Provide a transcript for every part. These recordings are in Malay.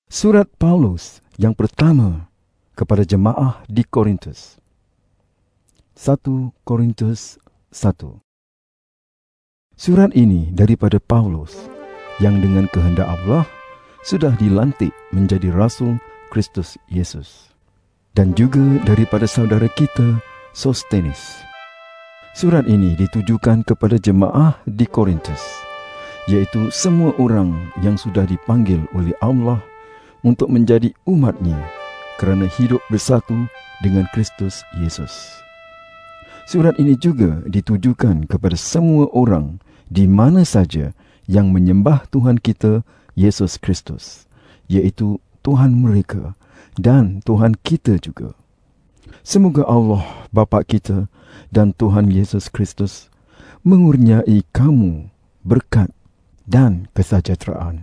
Surat Paulus yang pertama kepada jemaah di Korintus. 1 Korintus 1. Surat ini daripada Paulus yang dengan kehendak Allah sudah dilantik menjadi rasul Kristus Yesus, dan juga daripada saudara kita Sostenes. Surat ini ditujukan kepada jemaah di Korintus, yaitu semua orang yang sudah dipanggil oleh Allah untuk menjadi umat-Nya kerana hidup bersatu dengan Kristus Yesus. Surat ini juga ditujukan kepada semua orang di mana saja yang menyembah Tuhan kita Yesus Kristus, iaitu Tuhan mereka dan Tuhan kita juga. Semoga Allah Bapa kita dan Tuhan Yesus Kristus mengurniai kamu berkat dan kesejahteraan.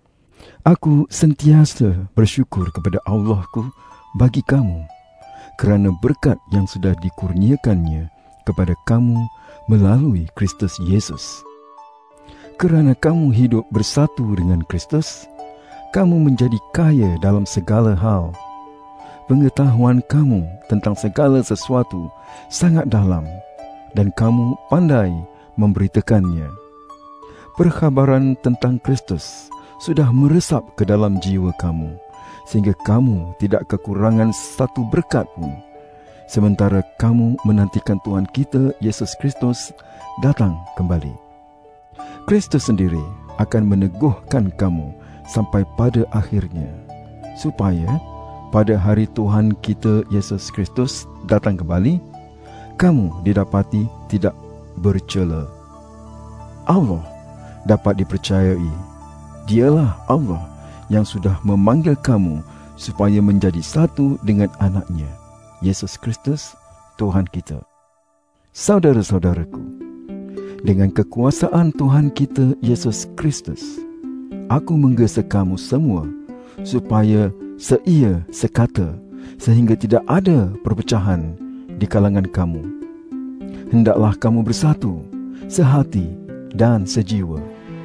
Aku sentiasa bersyukur kepada Allahku bagi kamu kerana berkat yang sudah dikurniakannya kepada kamu melalui Kristus Yesus. Kerana kamu hidup bersatu dengan Kristus, kamu menjadi kaya dalam segala hal. Pengetahuan kamu tentang segala sesuatu sangat dalam dan kamu pandai memberitakannya. Perkhabaran tentang Kristus sudah meresap ke dalam jiwa kamu, sehingga kamu tidak kekurangan satu berkat pun, sementara kamu menantikan Tuhan kita Yesus Kristus datang kembali. Kristus sendiri akan meneguhkan kamu sampai pada akhirnya, supaya pada hari Tuhan kita Yesus Kristus datang kembali, kamu didapati tidak bercela. Allah dapat dipercayai. Dialah Allah yang sudah memanggil kamu supaya menjadi satu dengan anak-Nya, Yesus Kristus, Tuhan kita. Saudara-saudaraku, dengan kekuasaan Tuhan kita Yesus Kristus, aku menggesa kamu semua supaya seia sekata, sehingga tidak ada perpecahan di kalangan kamu. Hendaklah kamu bersatu, sehati dan sejiwa.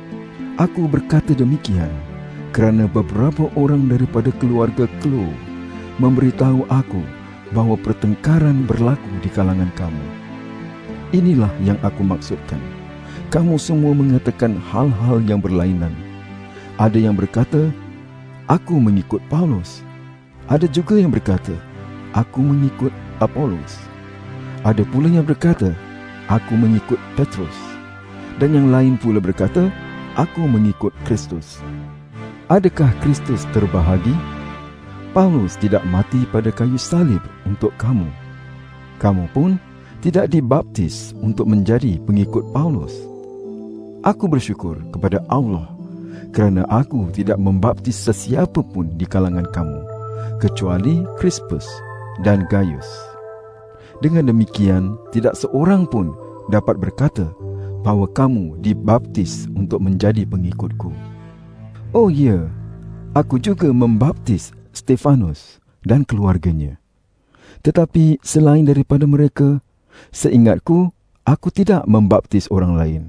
Aku berkata demikian kerana beberapa orang daripada keluarga Chloe memberitahu aku bahawa pertengkaran berlaku di kalangan kamu. Inilah yang aku maksudkan. Kamu semua mengatakan hal-hal yang berlainan. Ada yang berkata, aku mengikut Paulus. Ada juga yang berkata, aku mengikut Apollos. Ada pula yang berkata, aku mengikut Petrus. Dan yang lain pula berkata, aku mengikut Kristus. Adakah Kristus terbahagi? Paulus tidak mati pada kayu salib untuk kamu. Kamu pun tidak dibaptis untuk menjadi pengikut Paulus. Aku bersyukur kepada Allah kerana aku tidak membaptis sesiapa pun di kalangan kamu, kecuali Crispus dan Gaius. Dengan demikian, tidak seorang pun dapat berkata bahawa kamu dibaptis untuk menjadi pengikutku. Oh ya, aku juga membaptis Stefanus dan keluarganya. Tetapi selain daripada mereka, seingatku, aku tidak membaptis orang lain.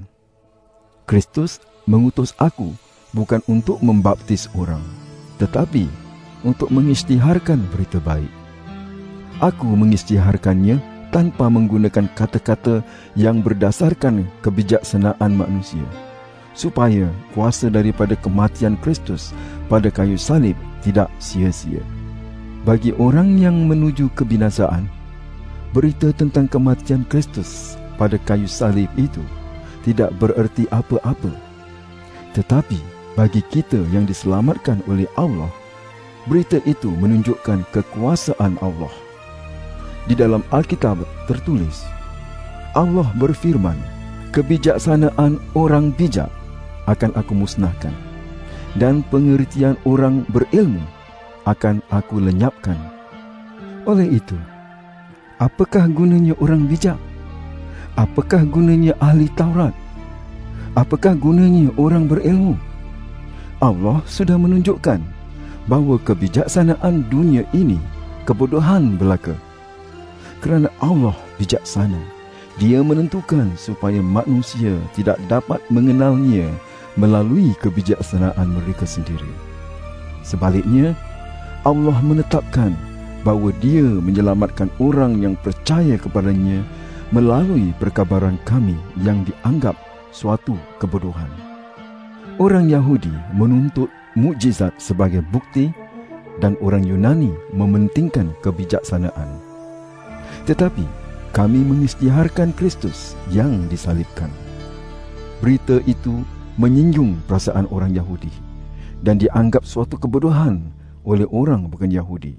Kristus mengutus aku bukan untuk membaptis orang, tetapi untuk mengisytiharkan berita baik. Aku mengisytiharkannya tanpa menggunakan kata-kata yang berdasarkan kebijaksanaan manusia, supaya kuasa daripada kematian Kristus pada kayu salib tidak sia-sia. Bagi orang yang menuju kebinasaan, berita tentang kematian Kristus pada kayu salib itu tidak bererti apa-apa. Tetapi bagi kita yang diselamatkan oleh Allah, berita itu menunjukkan kekuasaan Allah. Di dalam Alkitab tertulis, Allah berfirman, kebijaksanaan orang bijak akan aku musnahkan, dan pengertian orang berilmu akan aku lenyapkan. Oleh itu, apakah gunanya orang bijak? Apakah gunanya ahli Taurat? Apakah gunanya orang berilmu? Allah sudah menunjukkan bahawa kebijaksanaan dunia ini kebodohan belaka. Kerana Allah bijaksana, Dia menentukan supaya manusia tidak dapat mengenalnya melalui kebijaksanaan mereka sendiri. Sebaliknya, Allah menetapkan bahawa Dia menyelamatkan orang yang percaya kepadanya melalui perkabaran kami yang dianggap suatu kebodohan. Orang Yahudi menuntut mukjizat sebagai bukti dan orang Yunani mementingkan kebijaksanaan. Tetapi kami mengisytiharkan Kristus yang disalibkan. Berita itu menyinggung perasaan orang Yahudi dan dianggap suatu kebodohan oleh orang bukan Yahudi.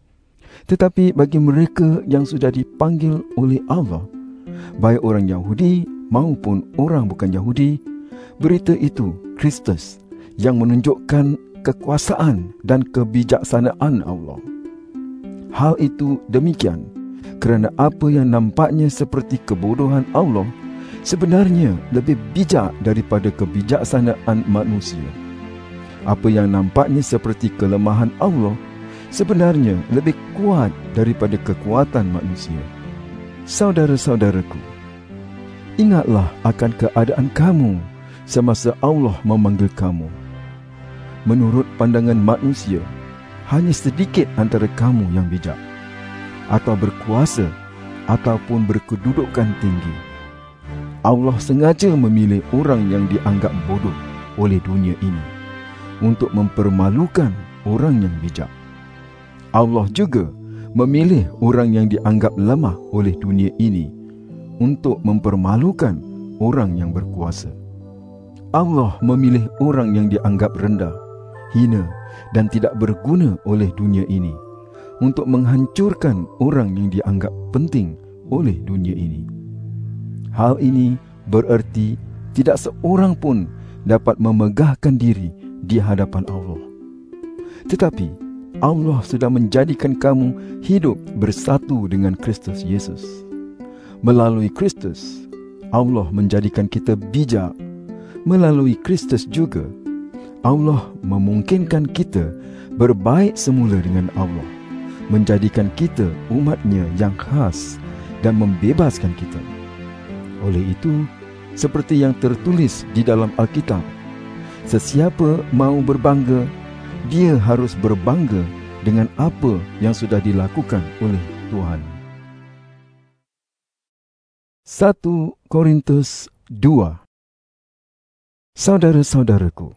Tetapi bagi mereka yang sudah dipanggil oleh Allah, baik orang Yahudi maupun orang bukan Yahudi, berita itu Kristus yang menunjukkan kekuasaan dan kebijaksanaan Allah. Hal itu demikian kerana apa yang nampaknya seperti kebodohan Allah sebenarnya lebih bijak daripada kebijaksanaan manusia. Apa yang nampaknya seperti kelemahan Allah sebenarnya lebih kuat daripada kekuatan manusia. Saudara-saudaraku, ingatlah akan keadaan kamu semasa Allah memanggil kamu. Menurut pandangan manusia, hanya sedikit antara kamu yang bijak, atau berkuasa, ataupun berkedudukan tinggi. Allah sengaja memilih orang yang dianggap bodoh oleh dunia ini untuk mempermalukan orang yang bijak. Allah juga memilih orang yang dianggap lemah oleh dunia ini untuk mempermalukan orang yang berkuasa. Allah memilih orang yang dianggap rendah, hina dan tidak berguna oleh dunia ini untuk menghancurkan orang yang dianggap penting oleh dunia ini. Hal ini bererti tidak seorang pun dapat memegahkan diri di hadapan Allah. Tetapi Allah sudah menjadikan kamu hidup bersatu dengan Kristus Yesus. Melalui Kristus, Allah menjadikan kita bijak. Melalui Kristus juga, Allah memungkinkan kita berbaik semula dengan Allah, menjadikan kita umat-Nya yang khas dan membebaskan kita. Oleh itu, seperti yang tertulis di dalam Alkitab, sesiapa mau berbangga, dia harus berbangga dengan apa yang sudah dilakukan oleh Tuhan. 1 Korintus 2. Saudara-saudaraku,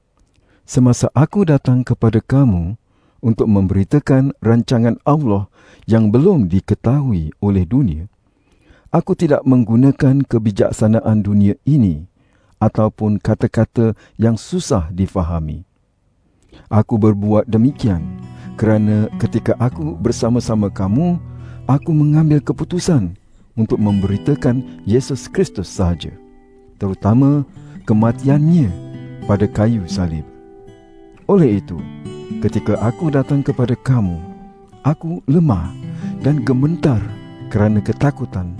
semasa aku datang kepada kamu untuk memberitakan rancangan Allah yang belum diketahui oleh dunia, aku tidak menggunakan kebijaksanaan dunia ini ataupun kata-kata yang susah difahami. Aku berbuat demikian kerana ketika aku bersama-sama kamu, aku mengambil keputusan untuk memberitakan Yesus Kristus sahaja, terutama kematiannya pada kayu salib. Oleh itu, ketika aku datang kepada kamu, aku lemah dan gemetar kerana ketakutan.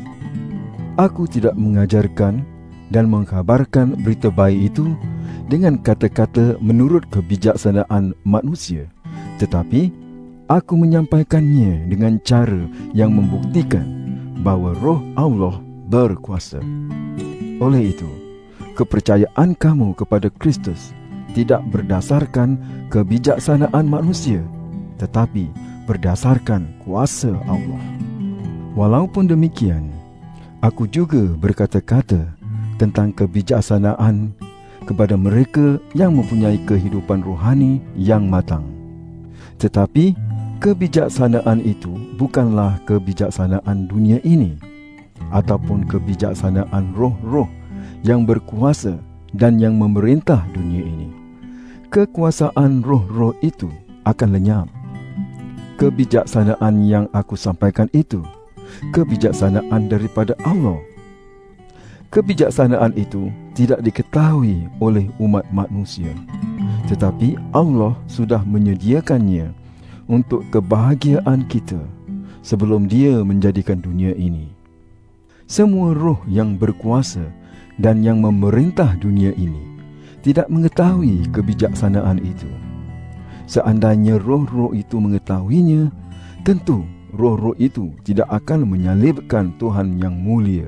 Aku tidak mengajarkan dan mengkhabarkan berita baik itu dengan kata-kata menurut kebijaksanaan manusia, tetapi aku menyampaikannya dengan cara yang membuktikan bahawa Roh Allah berkuasa. Oleh itu, kepercayaan kamu kepada Kristus tidak berdasarkan kebijaksanaan manusia, tetapi berdasarkan kuasa Allah. Walaupun demikian, aku juga berkata-kata tentang kebijaksanaan kepada mereka yang mempunyai kehidupan rohani yang matang. Tetapi kebijaksanaan itu bukanlah kebijaksanaan dunia ini ataupun kebijaksanaan roh-roh yang berkuasa dan yang memerintah dunia ini. Kekuasaan roh-roh itu akan lenyap. Kebijaksanaan yang aku sampaikan itu kebijaksanaan daripada Allah. Kebijaksanaan itu tidak diketahui oleh umat manusia, tetapi Allah sudah menyediakannya untuk kebahagiaan kita sebelum Dia menjadikan dunia ini. Semua roh yang berkuasa dan yang memerintah dunia ini tidak mengetahui kebijaksanaan itu. Seandainya roh-roh itu mengetahuinya, tentu roh-roh itu tidak akan menyalibkan Tuhan yang mulia.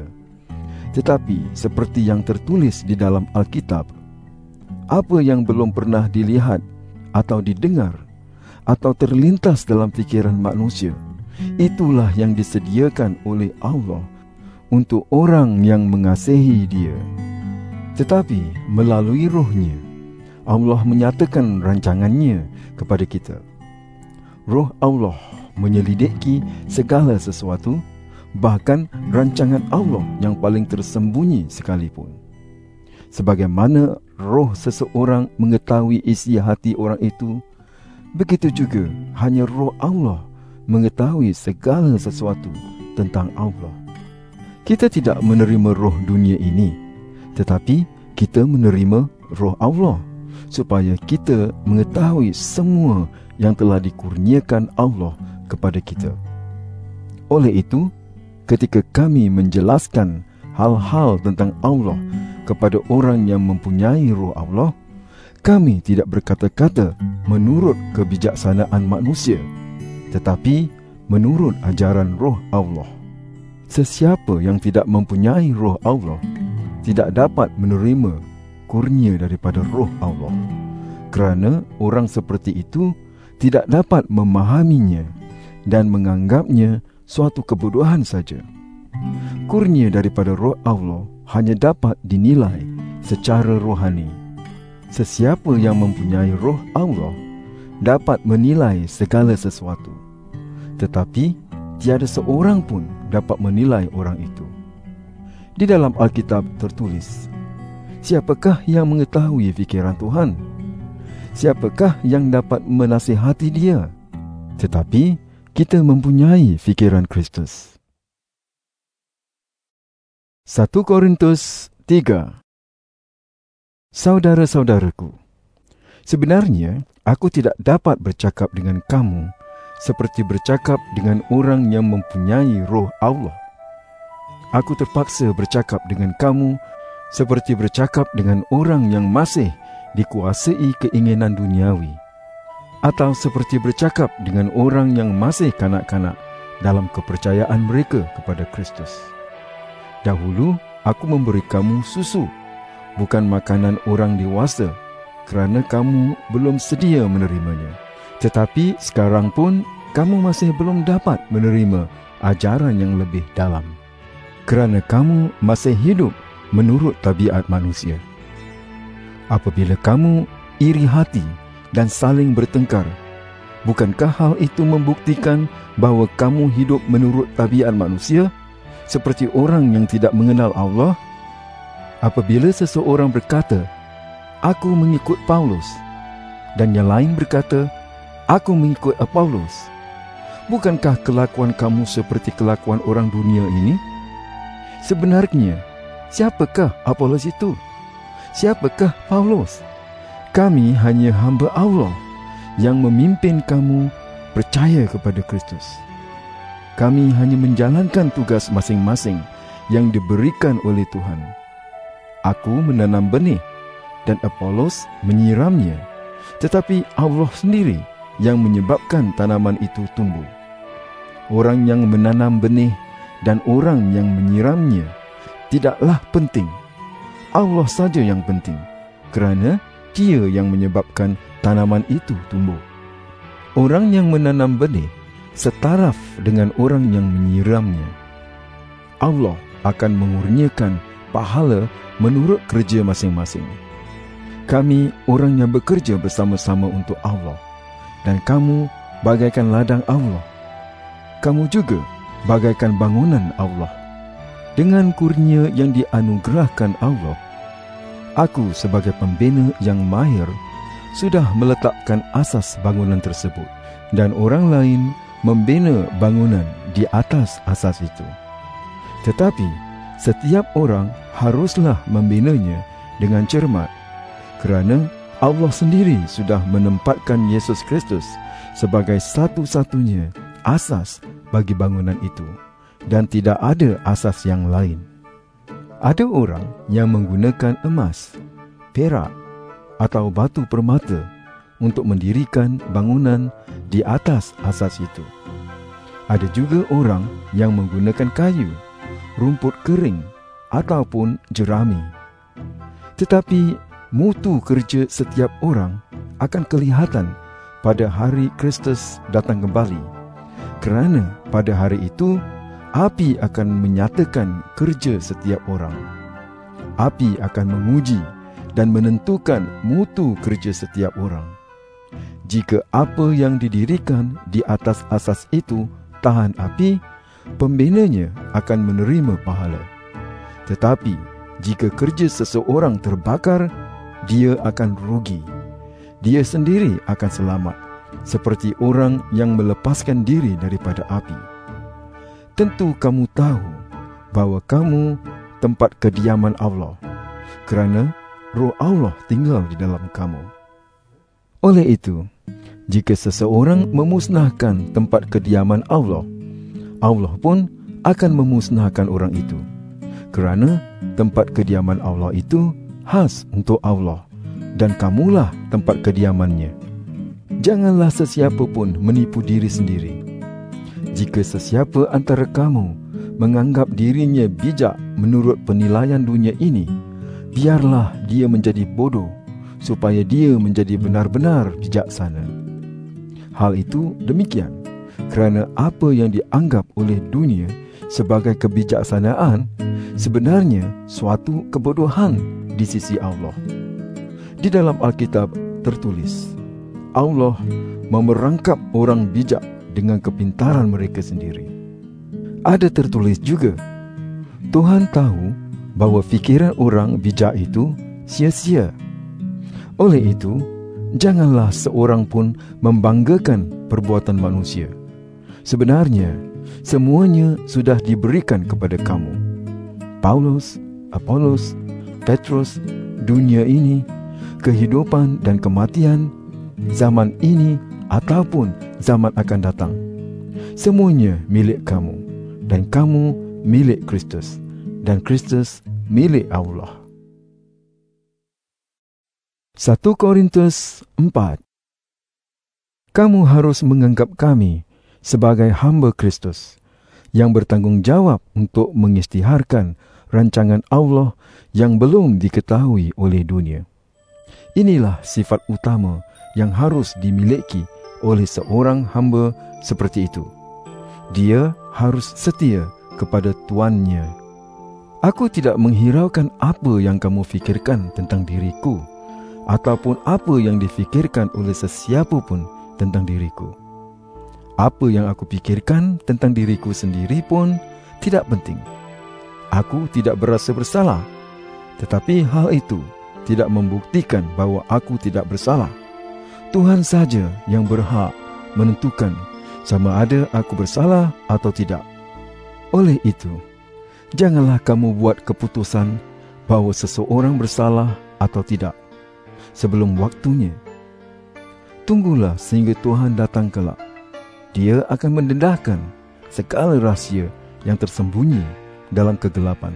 Tetapi seperti yang tertulis di dalam Alkitab, apa yang belum pernah dilihat, atau didengar atau terlintas dalam fikiran manusia, itulah yang disediakan oleh Allah untuk orang yang mengasihi Dia. Tetapi melalui Roh-Nya, Allah menyatakan rancangannya kepada kita. Roh Allah menyelidiki segala sesuatu, bahkan rancangan Allah yang paling tersembunyi sekalipun. Sebagaimana roh seseorang mengetahui isi hati orang itu, begitu juga hanya Roh Allah mengetahui segala sesuatu tentang Allah. Kita tidak menerima roh dunia ini, tetapi kita menerima Roh Allah supaya kita mengetahui semua yang telah dikurniakan Allah kepada kita. Oleh itu, ketika kami menjelaskan hal-hal tentang Allah kepada orang yang mempunyai Roh Allah, kami tidak berkata-kata menurut kebijaksanaan manusia, tetapi menurut ajaran Roh Allah. Sesiapa yang tidak mempunyai Roh Allah tidak dapat menerima kurnia daripada Roh Allah, kerana orang seperti itu tidak dapat memahaminya dan menganggapnya suatu kebodohan saja. Kurnia daripada Roh Allah hanya dapat dinilai secara rohani. Sesiapa yang mempunyai Roh Allah dapat menilai segala sesuatu, tetapi tiada seorang pun dapat menilai orang itu. Di dalam Alkitab tertulis, siapakah yang mengetahui fikiran Tuhan? Siapakah yang dapat menasihati Dia? Tetapi kita mempunyai fikiran Kristus. 1 Korintus 3. Saudara-saudaraku, sebenarnya aku tidak dapat bercakap dengan kamu seperti bercakap dengan orang yang mempunyai Roh Allah. Aku terpaksa bercakap dengan kamu seperti bercakap dengan orang yang masih dikuasai keinginan duniawi, atau seperti bercakap dengan orang yang masih kanak-kanak dalam kepercayaan mereka kepada Kristus. Dahulu aku memberi kamu susu, bukan makanan orang dewasa, kerana kamu belum sedia menerimanya. Tetapi sekarang pun kamu masih belum dapat menerima ajaran yang lebih dalam, kerana kamu masih hidup menurut tabiat manusia. Apabila kamu iri hati dan saling bertengkar, bukankah hal itu membuktikan bahawa kamu hidup menurut tabiat manusia, seperti orang yang tidak mengenal Allah? Apabila seseorang berkata, "Aku mengikut Paulus," dan yang lain berkata, "Aku mengikut Apollos," bukankah kelakuan kamu seperti kelakuan orang dunia ini? Sebenarnya, siapakah Apollos itu? Siapakah Paulus? Kami hanya hamba Allah yang memimpin kamu percaya kepada Kristus. Kami hanya menjalankan tugas masing-masing yang diberikan oleh Tuhan. Aku menanam benih dan Apollos menyiramnya, tetapi Allah sendiri yang menyebabkan tanaman itu tumbuh. Orang yang menanam benih dan orang yang menyiramnya tidaklah penting. Allah saja yang penting, kerana Dia yang menyebabkan tanaman itu tumbuh. Orang yang menanam benih setaraf dengan orang yang menyiramnya. Allah akan mengurniakan pahala menurut kerja masing-masing. Kami orang yang bekerja bersama-sama untuk Allah, dan kamu bagaikan ladang Allah. Kamu juga bagaikan bangunan Allah. Dengan kurnia yang dianugerahkan Allah, aku sebagai pembina yang mahir sudah meletakkan asas bangunan tersebut, dan orang lain membina bangunan di atas asas itu. Tetapi setiap orang haruslah membinanya dengan cermat, kerana Allah sendiri sudah menempatkan Yesus Kristus sebagai satu-satunya asas bagi bangunan itu, dan tidak ada asas yang lain. Ada orang yang menggunakan emas, perak atau batu permata untuk mendirikan bangunan di atas asas itu. Ada juga orang yang menggunakan kayu, rumput kering ataupun jerami. Tetapi mutu kerja setiap orang akan kelihatan pada hari Kristus datang kembali. Kerana pada hari itu, api akan menyatakan kerja setiap orang. Api akan menguji dan menentukan mutu kerja setiap orang. Jika apa yang didirikan di atas asas itu tahan api, pembinanya akan menerima pahala. Tetapi jika kerja seseorang terbakar, dia akan rugi. Dia sendiri akan selamat, seperti orang yang melepaskan diri daripada api. Tentu kamu tahu bahawa kamu tempat kediaman Allah, kerana Roh Allah tinggal di dalam kamu. Oleh itu, jika seseorang memusnahkan tempat kediaman Allah, Allah pun akan memusnahkan orang itu. Kerana tempat kediaman Allah itu khas untuk Allah, dan kamulah tempat kediamannya. Janganlah sesiapa pun menipu diri sendiri. Jika sesiapa antara kamu menganggap dirinya bijak menurut penilaian dunia ini, biarlah dia menjadi bodoh, supaya dia menjadi benar-benar bijaksana. Hal itu demikian, kerana apa yang dianggap oleh dunia sebagai kebijaksanaan, sebenarnya suatu kebodohan di sisi Allah. Di dalam Alkitab tertulis, Allah memerangkap orang bijak dengan kepintaran mereka sendiri. Ada tertulis juga, Tuhan tahu bahawa fikiran orang bijak itu sia-sia. Oleh itu, janganlah seorang pun membanggakan perbuatan manusia. Sebenarnya, semuanya sudah diberikan kepada kamu. Paulus, Apolos, Petrus, dunia ini, kehidupan dan kematian, zaman ini ataupun zaman akan datang. Semuanya milik kamu, dan kamu milik Kristus, dan Kristus milik Allah. 1 Korintus 4. Kamu harus menganggap kami sebagai hamba Kristus yang bertanggung jawab untuk mengisytiharkan rancangan Allah yang belum diketahui oleh dunia. Inilah sifat utama yang harus dimiliki oleh seorang hamba seperti itu. Dia harus setia kepada tuannya. Aku tidak menghiraukan apa yang kamu fikirkan tentang diriku, ataupun apa yang difikirkan oleh sesiapa pun tentang diriku. Apa yang aku pikirkan tentang diriku sendiri pun tidak penting. Aku tidak berasa bersalah, tetapi hal itu tidak membuktikan bahawa aku tidak bersalah. Tuhan saja yang berhak menentukan sama ada aku bersalah atau tidak. Oleh itu, janganlah kamu buat keputusan bahawa seseorang bersalah atau tidak sebelum waktunya. Tunggulah sehingga Tuhan datang kelak. Dia akan mendedahkan segala rahsia yang tersembunyi dalam kegelapan.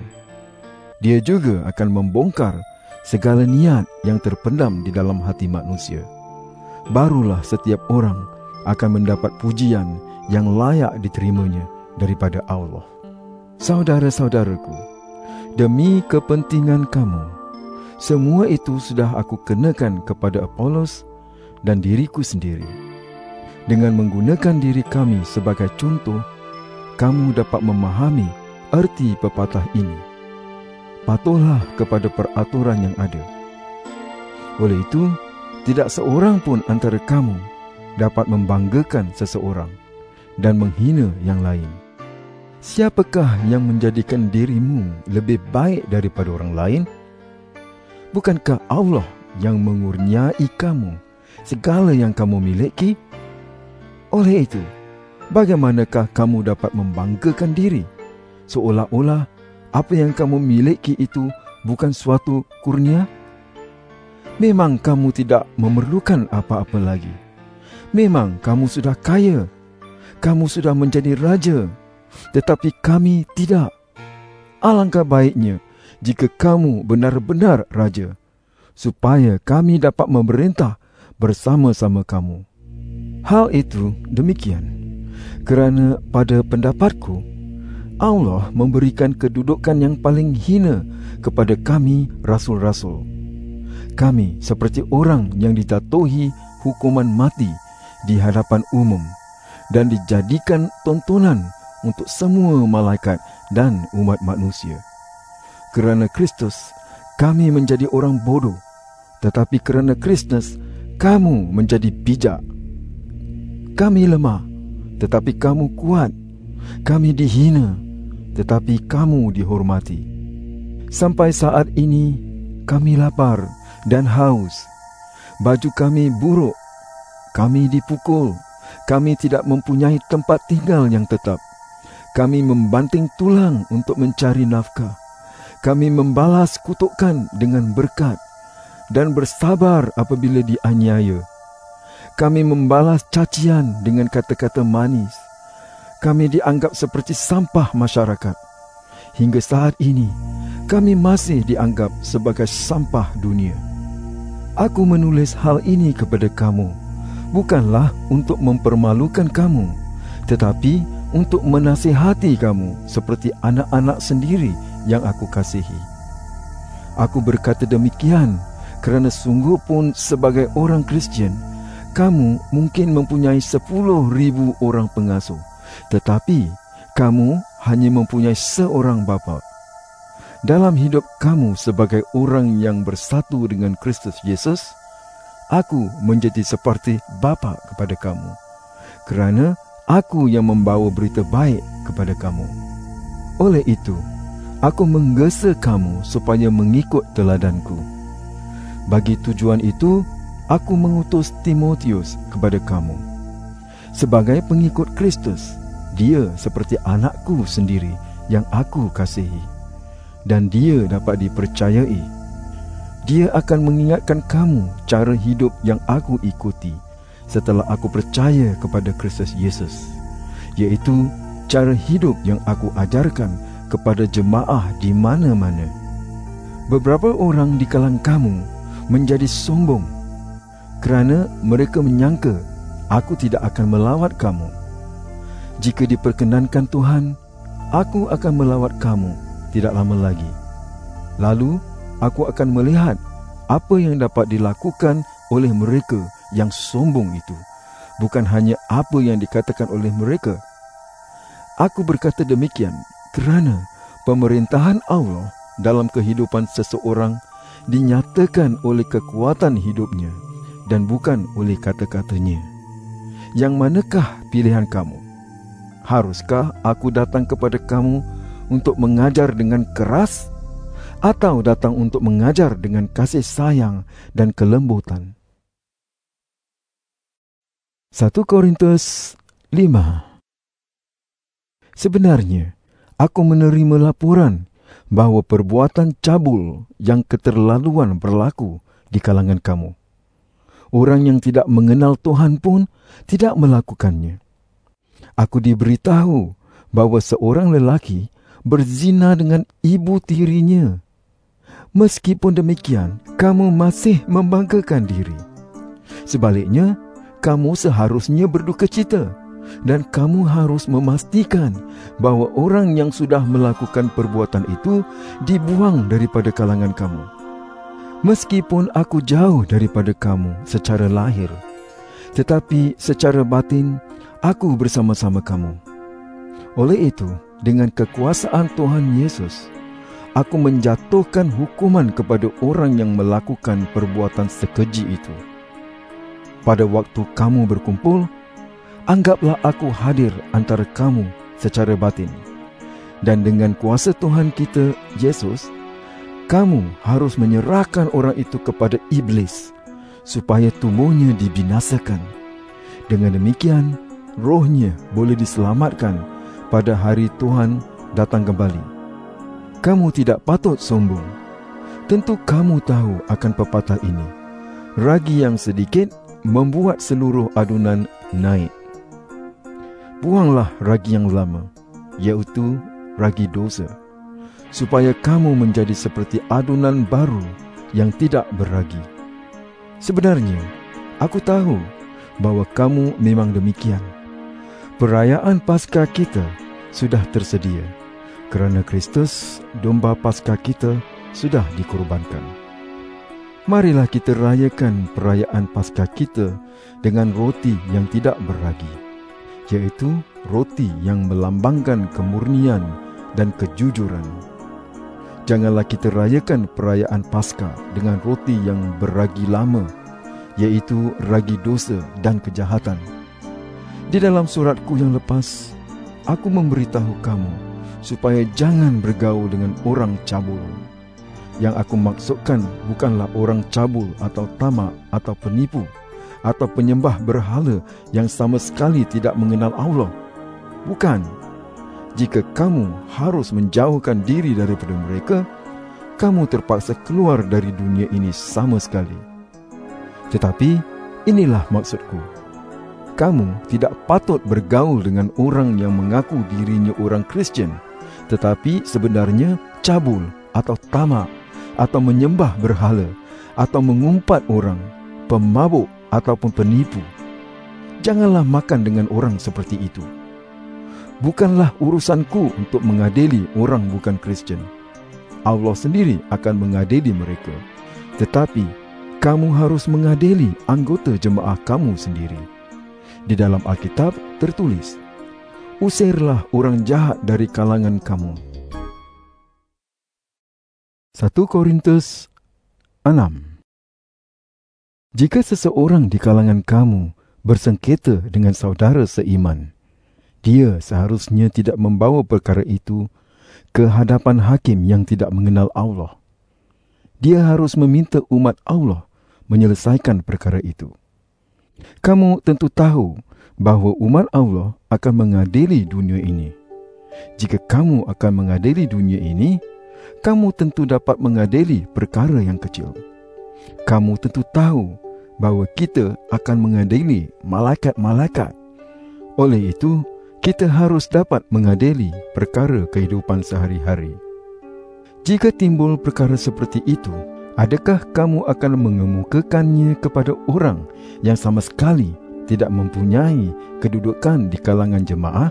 Dia juga akan membongkar segala niat yang terpendam di dalam hati manusia. Barulah setiap orang akan mendapat pujian yang layak diterimanya daripada Allah. Saudara-saudaraku, demi kepentingan kamu, semua itu sudah aku kenakan kepada Apolos dan diriku sendiri. Dengan menggunakan diri kami sebagai contoh, kamu dapat memahami arti pepatah ini. Patuhlah kepada peraturan yang ada. Oleh itu, tidak seorang pun antara kamu dapat membanggakan seseorang dan menghina yang lain. Siapakah yang menjadikan dirimu lebih baik daripada orang lain? Bukankah Allah yang mengurniai kamu segala yang kamu miliki? Oleh itu, bagaimanakah kamu dapat membanggakan diri, seolah-olah apa yang kamu miliki itu bukan suatu kurnia? Memang kamu tidak memerlukan apa-apa lagi. Memang kamu sudah kaya. Kamu sudah menjadi raja. Tetapi kami tidak. Alangkah baiknya jika kamu benar-benar raja, supaya kami dapat memerintah bersama-sama kamu. Hal itu demikian, kerana pada pendapatku, Allah memberikan kedudukan yang paling hina kepada kami rasul-rasul. kami seperti orang yang dijatuhi hukuman mati di hadapan umum dan dijadikan tontonan untuk semua malaikat dan umat manusia. Kerana Kristus, kami menjadi orang bodoh, tetapi kerana Kristus, kamu menjadi bijak. Kami lemah, tetapi kamu kuat. Kami dihina, tetapi kamu dihormati. Sampai saat ini, kami lapar dan haus. Baju kami buruk, kami dipukul. Kami tidak mempunyai tempat tinggal yang tetap. Kami membanting tulang untuk mencari nafkah. Kami membalas kutukan dengan berkat dan bersabar apabila dianiaya. Kami membalas cacian dengan kata-kata manis. Kami dianggap seperti sampah masyarakat. Hingga saat ini, kami masih dianggap sebagai sampah dunia. Aku menulis hal ini kepada kamu, bukanlah untuk mempermalukan kamu, tetapi untuk menasihati kamu seperti anak-anak sendiri yang aku kasihi. Aku berkata demikian kerana sungguh pun sebagai orang Kristian, kamu mungkin mempunyai 10,000 orang pengasuh, tetapi kamu hanya mempunyai seorang bapa. Dalam hidup kamu sebagai orang yang bersatu dengan Kristus Yesus, aku menjadi seperti bapa kepada kamu, kerana aku yang membawa berita baik kepada kamu. Oleh itu, aku menggesa kamu supaya mengikut teladanku. Bagi tujuan itu, aku mengutus Timotius kepada kamu. Sebagai pengikut Kristus, dia seperti anakku sendiri yang aku kasihi, dan dia dapat dipercayai. Dia akan mengingatkan kamu cara hidup yang aku ikuti setelah aku percaya kepada Kristus Yesus, iaitu cara hidup yang aku ajarkan kepada jemaah di mana-mana. Beberapa orang di kalangan kamu menjadi sombong kerana mereka menyangka aku tidak akan melawat kamu. Jika diperkenankan Tuhan, aku akan melawat kamu tidak lama lagi. Lalu, aku akan melihat apa yang dapat dilakukan oleh mereka yang sombong itu, bukan hanya apa yang dikatakan oleh mereka. Aku berkata demikian kerana pemerintahan Allah dalam kehidupan seseorang dinyatakan oleh kekuatan hidupnya dan bukan oleh kata-katanya. Yang manakah pilihan kamu? Haruskah aku datang kepada kamu untuk mengajar dengan keras, atau datang untuk mengajar dengan kasih sayang dan kelembutan? 1 Korintus 5. Sebenarnya, aku menerima laporan bahawa perbuatan cabul yang keterlaluan berlaku di kalangan kamu. Orang yang tidak mengenal Tuhan pun tidak melakukannya. Aku diberitahu bahawa seorang lelaki berzina dengan ibu tirinya. Meskipun demikian, kamu masih membanggakan diri. Sebaliknya, kamu seharusnya berdukacita, dan kamu harus memastikan bahawa orang yang sudah melakukan perbuatan itu dibuang daripada kalangan kamu. Meskipun aku jauh daripada kamu secara lahir, tetapi secara batin aku bersama-sama kamu. Oleh itu, dengan kekuasaan Tuhan Yesus, aku menjatuhkan hukuman kepada orang yang melakukan perbuatan sekeji itu. Pada waktu kamu berkumpul, anggaplah aku hadir antara kamu secara batin. Dan dengan kuasa Tuhan kita, Yesus, kamu harus menyerahkan orang itu kepada iblis, supaya tubuhnya dibinasakan. Dengan demikian, rohnya boleh diselamatkan pada hari Tuhan datang kembali. Kamu tidak patut sombong. Tentu kamu tahu akan pepatah ini: ragi yang sedikit membuat seluruh adunan naik. Buanglah ragi yang lama, iaitu ragi dosa, supaya kamu menjadi seperti adunan baru yang tidak berragi. Sebenarnya, aku tahu bahawa kamu memang demikian. Perayaan Paskah kita sudah tersedia, kerana Kristus, domba Paskah kita, sudah dikorbankan. Marilah kita rayakan perayaan Paskah kita dengan roti yang tidak berragi, iaitu roti yang melambangkan kemurnian dan kejujuran. Janganlah kita rayakan perayaan Paskah dengan roti yang berragi lama, iaitu ragi dosa dan kejahatan. Di dalam suratku yang lepas, aku memberitahu kamu supaya jangan bergaul dengan orang cabul. Yang aku maksudkan bukanlah orang cabul atau tamak atau penipu atau penyembah berhala yang sama sekali tidak mengenal Allah. Bukan. Jika kamu harus menjauhkan diri daripada mereka, kamu terpaksa keluar dari dunia ini sama sekali. Tetapi inilah maksudku. Kamu tidak patut bergaul dengan orang yang mengaku dirinya orang Kristian, tetapi sebenarnya cabul atau tamak atau menyembah berhala atau mengumpat orang, pemabuk ataupun penipu. Janganlah makan dengan orang seperti itu. Bukanlah urusanku untuk mengadili orang bukan Kristian. Allah sendiri akan mengadili mereka. Tetapi kamu harus mengadili anggota jemaah kamu sendiri. Di dalam Alkitab tertulis, "Usirlah orang jahat dari kalangan kamu." 1 Korintus 6. Jika seseorang di kalangan kamu bersengketa dengan saudara seiman, dia seharusnya tidak membawa perkara itu ke hadapan hakim yang tidak mengenal Allah. Dia harus meminta umat Allah menyelesaikan perkara itu. Kamu tentu tahu bahawa umat Allah akan mengadili dunia ini. Jika kamu akan mengadili dunia ini, kamu tentu dapat mengadili perkara yang kecil. Kamu tentu tahu bahawa kita akan mengadili malaikat-malaikat. Oleh itu, kita harus dapat mengadili perkara kehidupan sehari-hari. Jika timbul perkara seperti itu, adakah kamu akan mengemukakannya kepada orang yang sama sekali tidak mempunyai kedudukan di kalangan jemaah?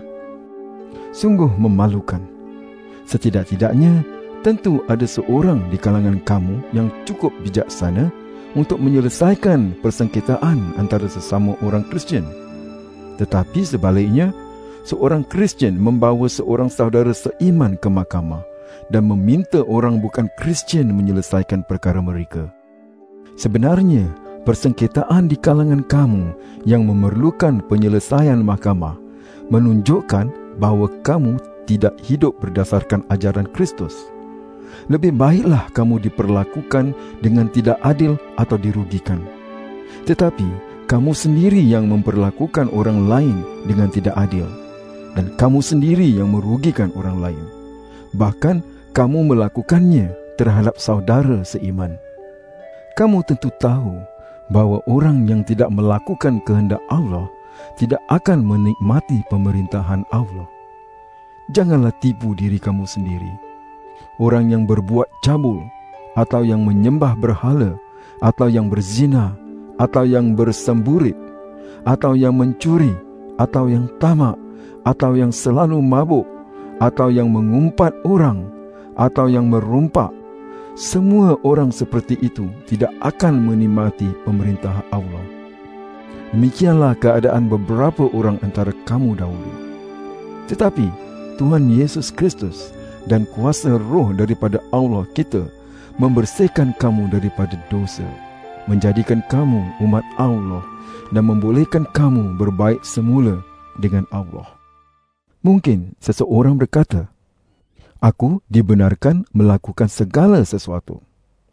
Sungguh memalukan. Setidak-tidaknya, tentu ada seorang di kalangan kamu yang cukup bijaksana untuk menyelesaikan persengketaan antara sesama orang Kristian. Tetapi sebaliknya, seorang Kristian membawa seorang saudara seiman ke mahkamah dan meminta orang bukan Kristian menyelesaikan perkara mereka. Sebenarnya, persengketaan di kalangan kamu yang memerlukan penyelesaian mahkamah menunjukkan bahawa kamu tidak hidup berdasarkan ajaran Kristus. Lebih baiklah kamu diperlakukan dengan tidak adil atau dirugikan. Tetapi kamu sendiri yang memperlakukan orang lain dengan tidak adil, dan kamu sendiri yang merugikan orang lain. Bahkan kamu melakukannya terhadap saudara seiman. Kamu tentu tahu bahawa orang yang tidak melakukan kehendak Allah tidak akan menikmati pemerintahan Allah. Janganlah tipu diri kamu sendiri. Orang yang berbuat cabul, atau yang menyembah berhala, atau yang berzina, atau yang bersemburit, atau yang mencuri, atau yang tamak, atau yang selalu mabuk, atau yang mengumpat orang, atau yang merompak, semua orang seperti itu tidak akan menikmati pemerintah Allah. Demikianlah keadaan beberapa orang antara kamu dahulu. Tetapi Tuhan Yesus Kristus dan kuasa roh daripada Allah kita membersihkan kamu daripada dosa, menjadikan kamu umat Allah dan membolehkan kamu berbaik semula dengan Allah. Mungkin seseorang berkata, "Aku dibenarkan melakukan segala sesuatu."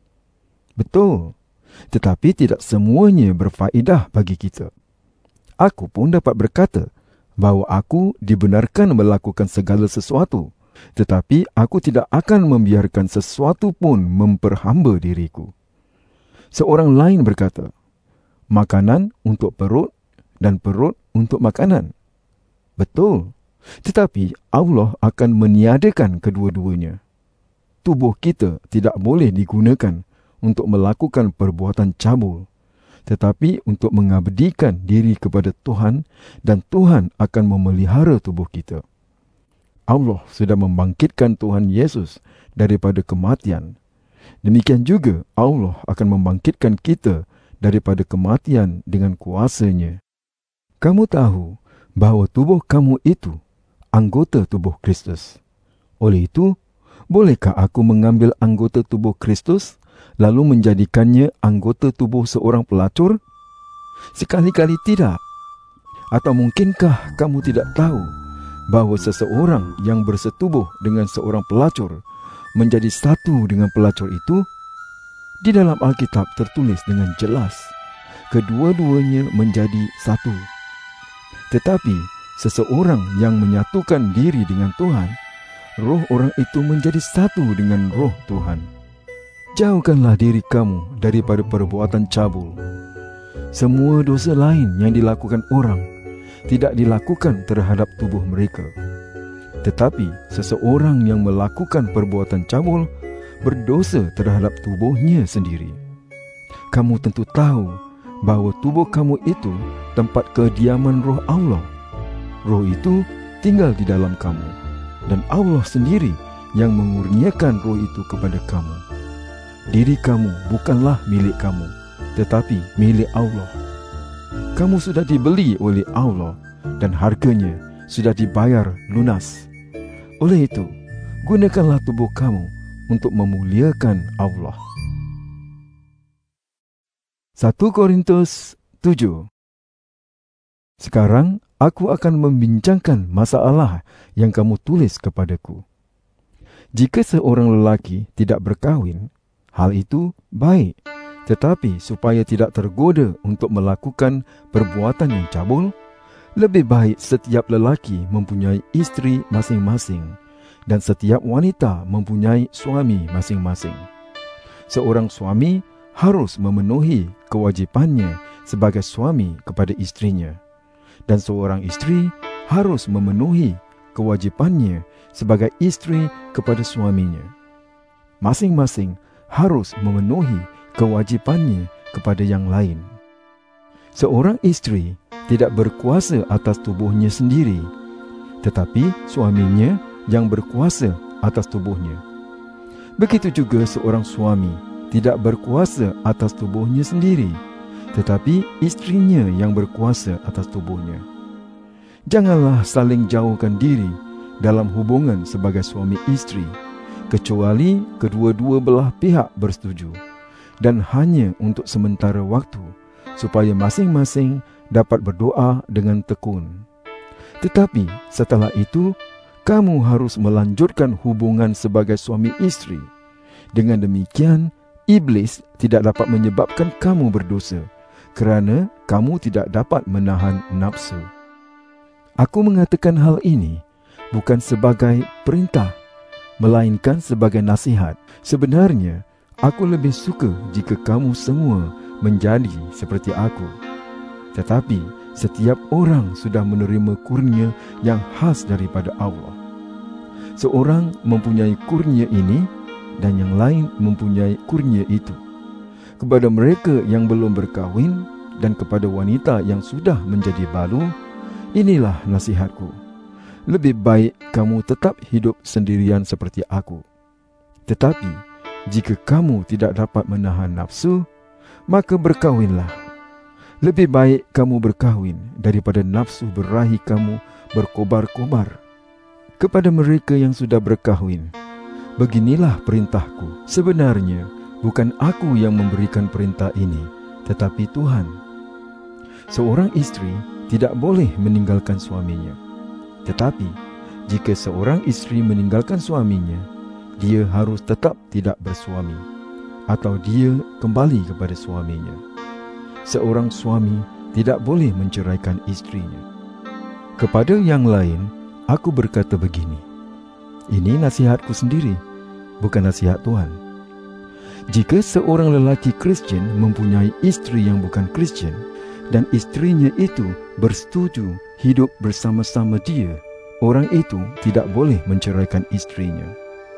Betul, tetapi tidak semuanya berfaedah bagi kita. Aku pun dapat berkata bahawa aku dibenarkan melakukan segala sesuatu, tetapi aku tidak akan membiarkan sesuatu pun memperhamba diriku. Seorang lain berkata, "Makanan untuk perut dan perut untuk makanan." Betul, tetapi Allah akan meniadakan kedua-duanya. Tubuh kita tidak boleh digunakan untuk melakukan perbuatan cabul, tetapi untuk mengabdikan diri kepada Tuhan, dan Tuhan akan memelihara tubuh kita. Allah sudah membangkitkan Tuhan Yesus daripada kematian. Demikian juga Allah akan membangkitkan kita daripada kematian dengan kuasa-Nya. Kamu tahu bahawa tubuh kamu itu anggota tubuh Kristus. Oleh itu, bolehkah aku mengambil anggota tubuh Kristus lalu menjadikannya anggota tubuh seorang pelacur? Sekali-kali tidak. Atau mungkinkah kamu tidak tahu bahawa seseorang yang bersetubuh dengan seorang pelacur menjadi satu dengan pelacur itu? Di dalam Alkitab tertulis dengan jelas, kedua-duanya menjadi satu. Tetapi seseorang yang menyatukan diri dengan Tuhan, roh orang itu menjadi satu dengan roh Tuhan. Jauhkanlah diri kamu daripada perbuatan cabul. Semua dosa lain yang dilakukan orang tidak dilakukan terhadap tubuh mereka. Tetapi seseorang yang melakukan perbuatan cabul berdosa terhadap tubuhnya sendiri. Kamu tentu tahu bahawa tubuh kamu itu tempat kediaman roh Allah. Roh itu tinggal di dalam kamu, dan Allah sendiri yang mengurniakan roh itu kepada kamu. Diri kamu bukanlah milik kamu, tetapi milik Allah. Kamu sudah dibeli oleh Allah dan harganya sudah dibayar lunas. Oleh itu, gunakanlah tubuh kamu untuk memuliakan Allah. 1 Korintus 7. Sekarang aku akan membincangkan masalah yang kamu tulis kepadaku. Jika seorang lelaki tidak berkahwin, hal itu baik. Tetapi supaya tidak tergoda untuk melakukan perbuatan yang cabul, lebih baik setiap lelaki mempunyai istri masing-masing dan setiap wanita mempunyai suami masing-masing. Seorang suami harus memenuhi kewajipannya sebagai suami kepada istrinya, dan seorang istri harus memenuhi kewajipannya sebagai istri kepada suaminya. Masing-masing harus memenuhi kewajipannya kepada yang lain. Seorang istri tidak berkuasa atas tubuhnya sendiri, tetapi suaminya yang berkuasa atas tubuhnya. Begitu juga seorang suami tidak berkuasa atas tubuhnya sendiri, tetapi istrinya yang berkuasa atas tubuhnya. Janganlah saling jauhkan diri dalam hubungan sebagai suami istri, kecuali kedua-dua belah pihak bersetuju, dan hanya untuk sementara waktu, supaya masing-masing dapat berdoa dengan tekun. Tetapi setelah itu, kamu harus melanjutkan hubungan sebagai suami istri. Dengan demikian, iblis tidak dapat menyebabkan kamu berdosa, kerana kamu tidak dapat menahan nafsu. Aku mengatakan hal ini bukan sebagai perintah, melainkan sebagai nasihat. Sebenarnya, aku lebih suka jika kamu semua menjadi seperti aku. Tetapi setiap orang sudah menerima kurnia yang khas daripada Allah. Seorang mempunyai kurnia ini dan yang lain mempunyai kurnia itu. Kepada mereka yang belum berkahwin dan kepada wanita yang sudah menjadi balu, inilah nasihatku. Lebih baik kamu tetap hidup sendirian seperti aku. Tetapi jika kamu tidak dapat menahan nafsu, maka berkahwinlah. Lebih baik kamu berkahwin daripada nafsu berahi kamu berkobar-kobar. Kepada mereka yang sudah berkahwin, beginilah perintahku. Sebenarnya bukan aku yang memberikan perintah ini, tetapi Tuhan. Seorang istri tidak boleh meninggalkan suaminya. Tetapi jika seorang istri meninggalkan suaminya, dia harus tetap tidak bersuami, atau dia kembali kepada suaminya. Seorang suami tidak boleh menceraikan istrinya. Kepada yang lain, aku berkata begini. Ini nasihatku sendiri, bukan nasihat Tuhan. Jika seorang lelaki Kristian mempunyai istri yang bukan Kristian, dan istrinya itu bersetuju hidup bersama-sama dia, orang itu tidak boleh menceraikan istrinya.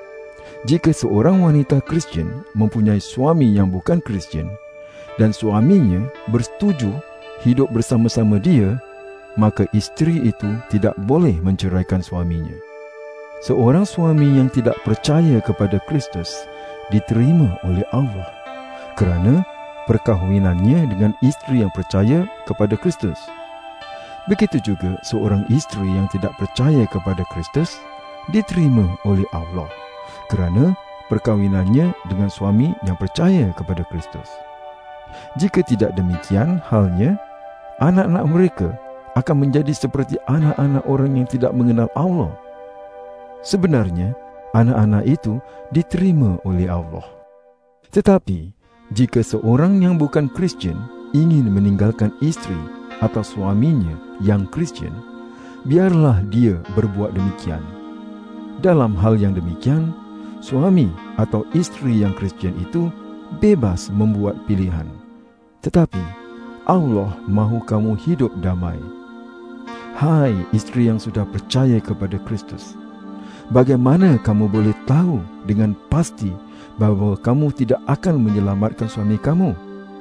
Jika seorang wanita Kristian mempunyai suami yang bukan Kristian, dan suaminya bersetuju hidup bersama-sama dia, maka istri itu tidak boleh menceraikan suaminya. Seorang suami yang tidak percaya kepada Kristus diterima oleh Allah kerana perkahwinannya dengan isteri yang percaya kepada Kristus. Begitu juga seorang isteri yang tidak percaya kepada Kristus diterima oleh Allah kerana perkahwinannya dengan suami yang percaya kepada Kristus. Jika tidak demikian halnya, anak-anak mereka akan menjadi seperti anak-anak orang yang tidak mengenal Allah. Sebenarnya, anak-anak itu diterima oleh Allah. Tetapi, jika seorang yang bukan Kristian ingin meninggalkan isteri atau suaminya yang Kristian, biarlah dia berbuat demikian. Dalam hal yang demikian, suami atau isteri yang Kristian itu bebas membuat pilihan. Tetapi, Allah mahu kamu hidup damai. Hai isteri yang sudah percaya kepada Kristus, bagaimana kamu boleh tahu dengan pasti bahawa kamu tidak akan menyelamatkan suami kamu?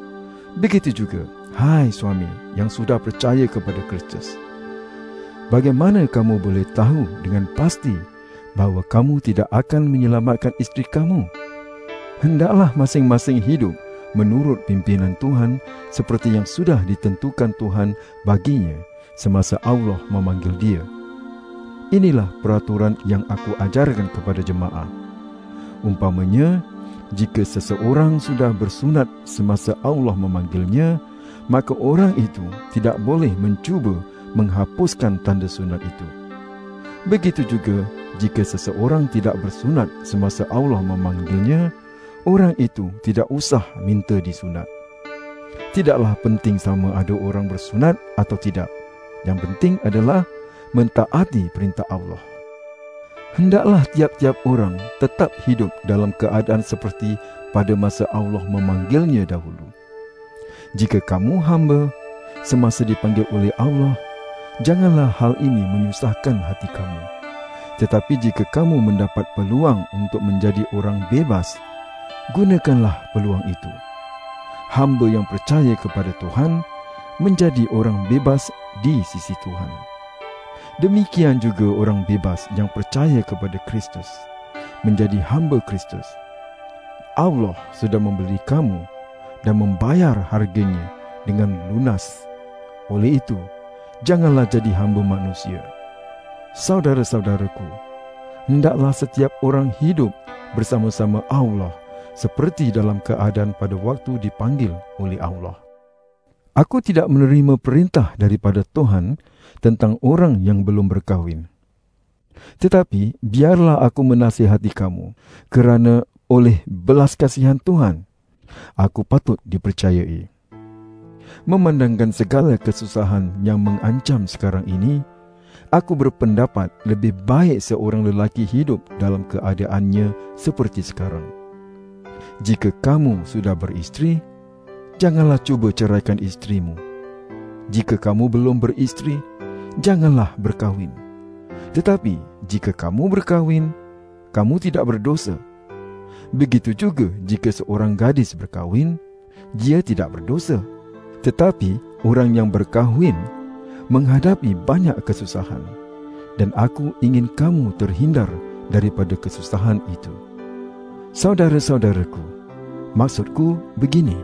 Begitu juga, hai suami yang sudah percaya kepada Kristus, bagaimana kamu boleh tahu dengan pasti bahawa kamu tidak akan menyelamatkan isteri kamu? Hendaklah masing-masing hidup menurut pimpinan Tuhan seperti yang sudah ditentukan Tuhan baginya semasa Allah memanggil dia. Inilah peraturan yang aku ajarkan kepada jemaah. Umpamanya, jika seseorang sudah bersunat semasa Allah memanggilnya, maka orang itu tidak boleh mencuba menghapuskan tanda sunat itu. Begitu juga jika seseorang tidak bersunat semasa Allah memanggilnya, orang itu tidak usah minta disunat. Tidaklah penting sama ada orang bersunat atau tidak. Yang penting adalah mentaati perintah Allah. Hendaklah tiap-tiap orang tetap hidup dalam keadaan seperti pada masa Allah memanggilnya dahulu. Jika kamu hamba semasa dipanggil oleh Allah, janganlah hal ini menyusahkan hati kamu. Tetapi jika kamu mendapat peluang untuk menjadi orang bebas, gunakanlah peluang itu. Hamba yang percaya kepada Tuhan menjadi orang bebas di sisi Tuhan. Demikian juga orang bebas yang percaya kepada Kristus menjadi hamba Kristus. Allah sudah membeli kamu dan membayar harganya dengan lunas. Oleh itu, janganlah jadi hamba manusia. Saudara-saudaraku, hendaklah setiap orang hidup bersama-sama Allah seperti dalam keadaan pada waktu dipanggil oleh Allah. Aku tidak menerima perintah daripada Tuhan tentang orang yang belum berkahwin. Tetapi biarlah aku menasihati kamu, kerana oleh belas kasihan Tuhan, aku patut dipercayai. Memandangkan segala kesusahan yang mengancam sekarang ini, aku berpendapat lebih baik seorang lelaki hidup dalam keadaannya seperti sekarang. Jika kamu sudah beristeri, janganlah cuba ceraikan isterimu. Jika kamu belum beristeri, janganlah berkahwin. Tetapi jika kamu berkahwin, kamu tidak berdosa. Begitu juga jika seorang gadis berkahwin, dia tidak berdosa. Tetapi orang yang berkahwin menghadapi banyak kesusahan, dan aku ingin kamu terhindar daripada kesusahan itu. Saudara-saudaraku, maksudku begini.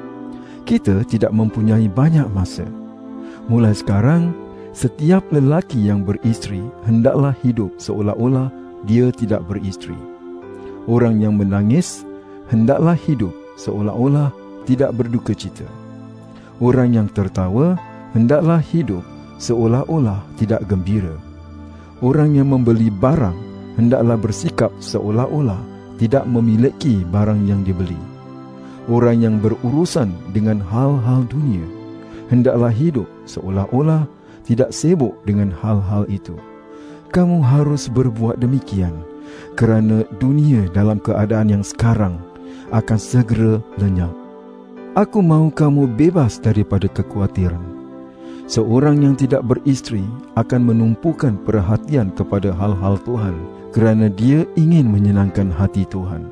Kita tidak mempunyai banyak masa. Mulai sekarang, setiap lelaki yang beristeri hendaklah hidup seolah-olah dia tidak beristeri. Orang yang menangis hendaklah hidup seolah-olah tidak berduka cita. Orang yang tertawa hendaklah hidup seolah-olah tidak gembira. Orang yang membeli barang hendaklah bersikap seolah-olah tidak memiliki barang yang dibeli. Orang yang berurusan dengan hal-hal dunia hendaklah hidup seolah-olah tidak sibuk dengan hal-hal itu. Kamu harus berbuat demikian kerana dunia dalam keadaan yang sekarang akan segera lenyap. Aku mahu kamu bebas daripada kekhawatiran. Seorang yang tidak beristeri akan menumpukan perhatian kepada hal-hal Tuhan kerana dia ingin menyenangkan hati Tuhan.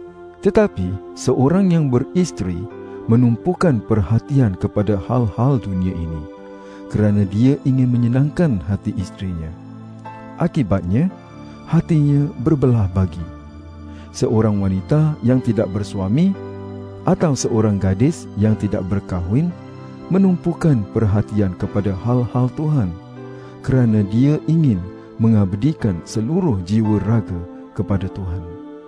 Tetapi seorang yang beristeri menumpukan perhatian kepada hal-hal dunia ini kerana dia ingin menyenangkan hati isterinya. Akibatnya, hatinya berbelah bagi. seorang wanita yang tidak bersuami atau seorang gadis yang tidak berkahwin menumpukan perhatian kepada hal-hal Tuhan kerana dia ingin mengabdikan seluruh jiwa raga kepada Tuhan.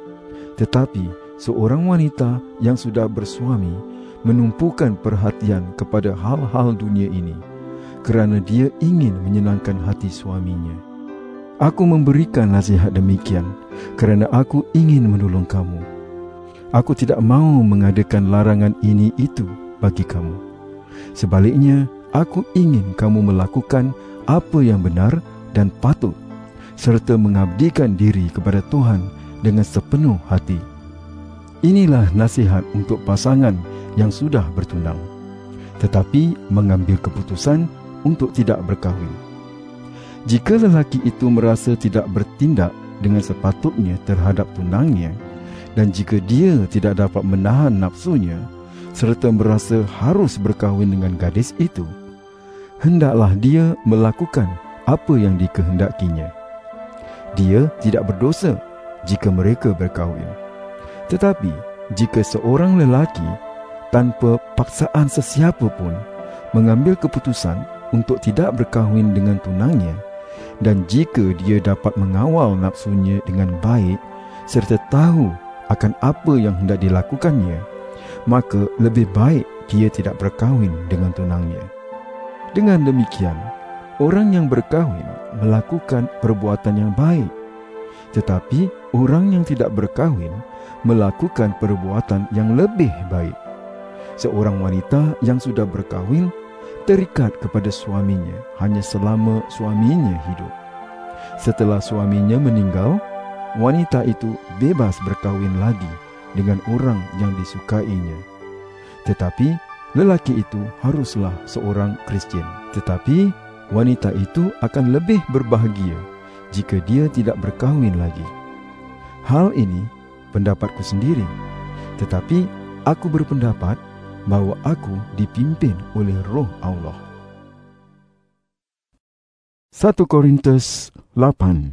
Tetapi seorang wanita yang sudah bersuami menumpukan perhatian kepada hal-hal dunia ini kerana dia ingin menyenangkan hati suaminya. Aku memberikan nasihat demikian kerana aku ingin menolong kamu. Aku tidak mahu mengadakan larangan ini itu bagi kamu. Sebaliknya, aku ingin kamu melakukan apa yang benar dan patut, serta mengabdikan diri kepada Tuhan dengan sepenuh hati. Inilah nasihat untuk pasangan yang sudah bertunang, tetapi mengambil keputusan untuk tidak berkahwin. Jika lelaki itu merasa tidak bertindak dengan sepatutnya terhadap tunangnya, dan jika dia tidak dapat menahan nafsunya serta merasa harus berkahwin dengan gadis itu, hendaklah dia melakukan apa yang dikehendakinya. Dia tidak berdosa jika mereka berkahwin. Tetapi jika seorang lelaki tanpa paksaan sesiapa pun mengambil keputusan untuk tidak berkahwin dengan tunangnya, dan jika dia dapat mengawal nafsunya dengan baik serta tahu akan apa yang hendak dilakukannya, maka lebih baik dia tidak berkahwin dengan tunangnya. Dengan demikian, orang yang berkahwin melakukan perbuatan yang baik, tetapi orang yang tidak berkahwin melakukan perbuatan yang lebih baik. Seorang wanita yang sudah berkahwin terikat kepada suaminya hanya selama suaminya hidup. Setelah suaminya meninggal, wanita itu bebas berkahwin lagi dengan orang yang disukainya. Tetapi lelaki itu haruslah seorang Kristian. Tetapi wanita itu akan lebih berbahagia jika dia tidak berkahwin lagi. Hal ini pendapatku sendiri, tetapi aku berpendapat bahawa aku dipimpin oleh Roh Allah. 1 Korintus 8.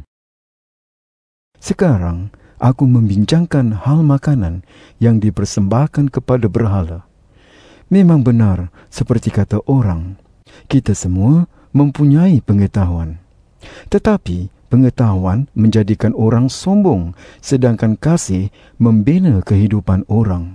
Sekarang aku membincangkan hal makanan yang dipersembahkan kepada berhala. Memang benar seperti kata orang, kita semua mempunyai pengetahuan. Tetapi pengetahuan menjadikan orang sombong, sedangkan kasih membina kehidupan orang.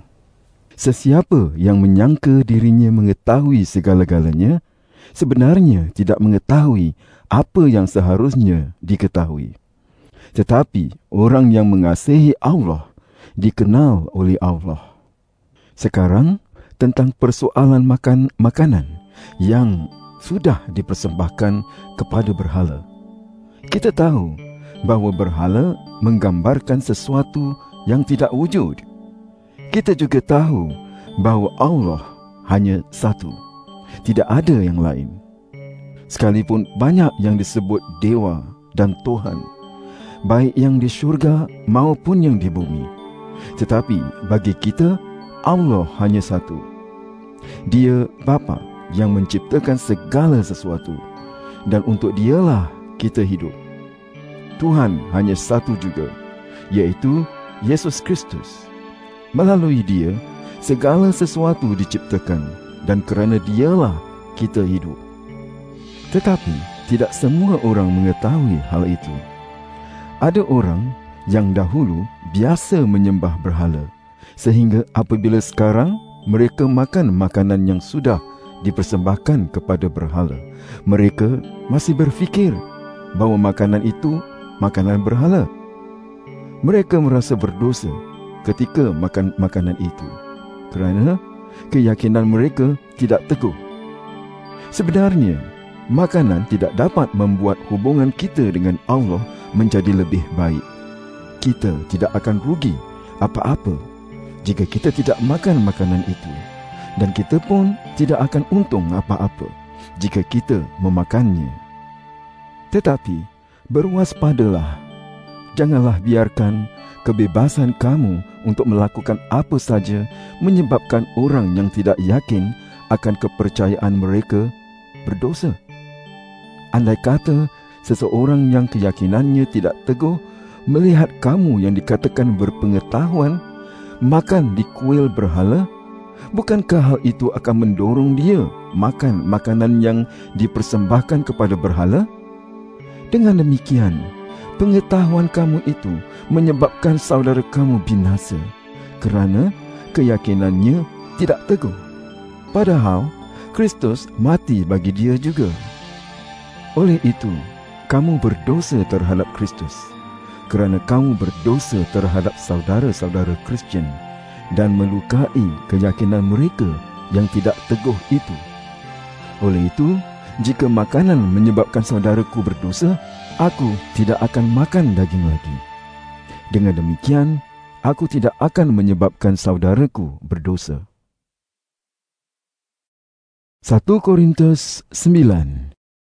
Sesiapa yang menyangka dirinya mengetahui segala-galanya, sebenarnya tidak mengetahui apa yang seharusnya diketahui. Tetapi orang yang mengasihi Allah dikenal oleh Allah. Sekarang tentang persoalan makanan yang sudah dipersembahkan kepada berhala. Kita tahu bahawa berhala menggambarkan sesuatu yang tidak wujud. Kita juga tahu bahawa Allah hanya satu, tidak ada yang lain. Sekalipun banyak yang disebut dewa dan Tuhan, baik yang di syurga maupun yang di bumi, tetapi bagi kita Allah hanya satu. Dia Bapa yang menciptakan segala sesuatu, dan untuk Dialah kita hidup. Tuhan hanya satu juga, iaitu Yesus Kristus. Melalui Dia segala sesuatu diciptakan, dan kerana Dialah kita hidup. Tetapi tidak semua orang mengetahui hal itu. Ada orang yang dahulu biasa menyembah berhala, sehingga apabila sekarang mereka makan makanan yang sudah dipersembahkan kepada berhala, mereka masih berfikir bahawa makanan itu makanan berhala. Mereka merasa berdosa ketika makan makanan itu, kerana keyakinan mereka tidak teguh. Sebenarnya, makanan tidak dapat membuat hubungan kita dengan Allah menjadi lebih baik. Kita tidak akan rugi apa-apa jika kita tidak makan makanan itu, dan kita pun tidak akan untung apa-apa jika kita memakannya. Tetapi berwaspadalah, janganlah biarkan kebebasan kamu untuk melakukan apa saja menyebabkan orang yang tidak yakin akan kepercayaan mereka berdosa. Andai kata seseorang yang keyakinannya tidak teguh melihat kamu yang dikatakan berpengetahuan makan di kuil berhala? Bukankah hal itu akan mendorong dia makan makanan yang dipersembahkan kepada berhala? Dengan demikian, pengetahuan kamu itu menyebabkan saudara kamu binasa kerana keyakinannya tidak teguh. Padahal Kristus mati bagi dia juga. Oleh itu, kamu berdosa terhadap Kristus kerana kamu berdosa terhadap saudara-saudara Kristian dan melukai keyakinan mereka yang tidak teguh itu. Oleh itu, jika makanan menyebabkan saudaraku berdosa, aku tidak akan makan daging lagi. Dengan demikian, aku tidak akan menyebabkan saudaraku berdosa. 1 Korintus 9.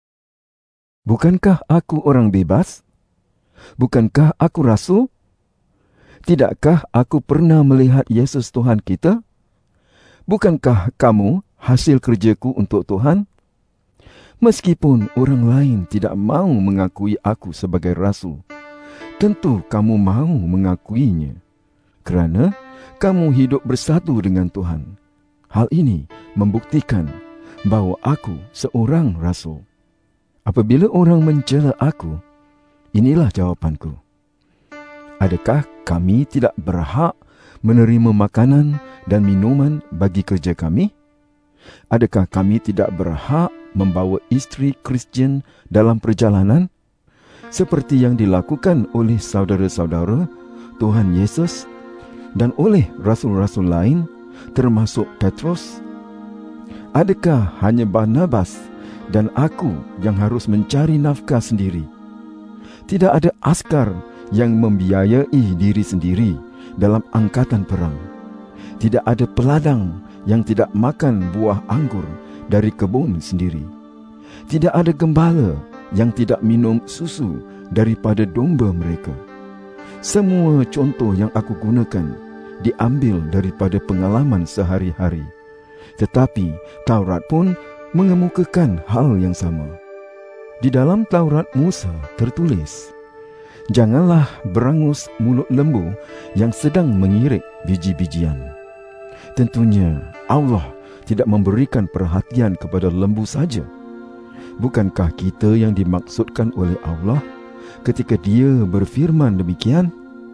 Bukankah aku orang bebas? Bukankah aku rasul? Tidakkah aku pernah melihat Yesus Tuhan kita? Bukankah kamu hasil kerjaku untuk Tuhan? Meskipun orang lain tidak mau mengakui aku sebagai rasul, tentu kamu mau mengakuinya, kerana kamu hidup bersatu dengan Tuhan. Hal ini membuktikan bahawa aku seorang rasul. Apabila orang mencela aku, inilah jawapanku. Adakah kami tidak berhak menerima makanan dan minuman bagi kerja kami? Adakah kami tidak berhak membawa isteri Kristian dalam perjalanan? Seperti yang dilakukan oleh saudara-saudara Tuhan Yesus dan oleh rasul-rasul lain, termasuk Petrus? Adakah hanya Barnabas dan aku yang harus mencari nafkah sendiri? Tidak ada askar yang membiayai diri sendiri dalam angkatan perang. Tidak ada peladang yang tidak makan buah anggur dari kebun sendiri. Tidak ada gembala yang tidak minum susu daripada domba mereka. Semua contoh yang aku gunakan diambil daripada pengalaman sehari-hari. Tetapi Taurat pun mengemukakan hal yang sama. Di dalam Taurat Musa tertulis, janganlah berangus mulut lembu yang sedang mengirik biji-bijian. Tentunya Allah tidak memberikan perhatian kepada lembu saja. Bukankah kita yang dimaksudkan oleh Allah ketika Dia berfirman demikian?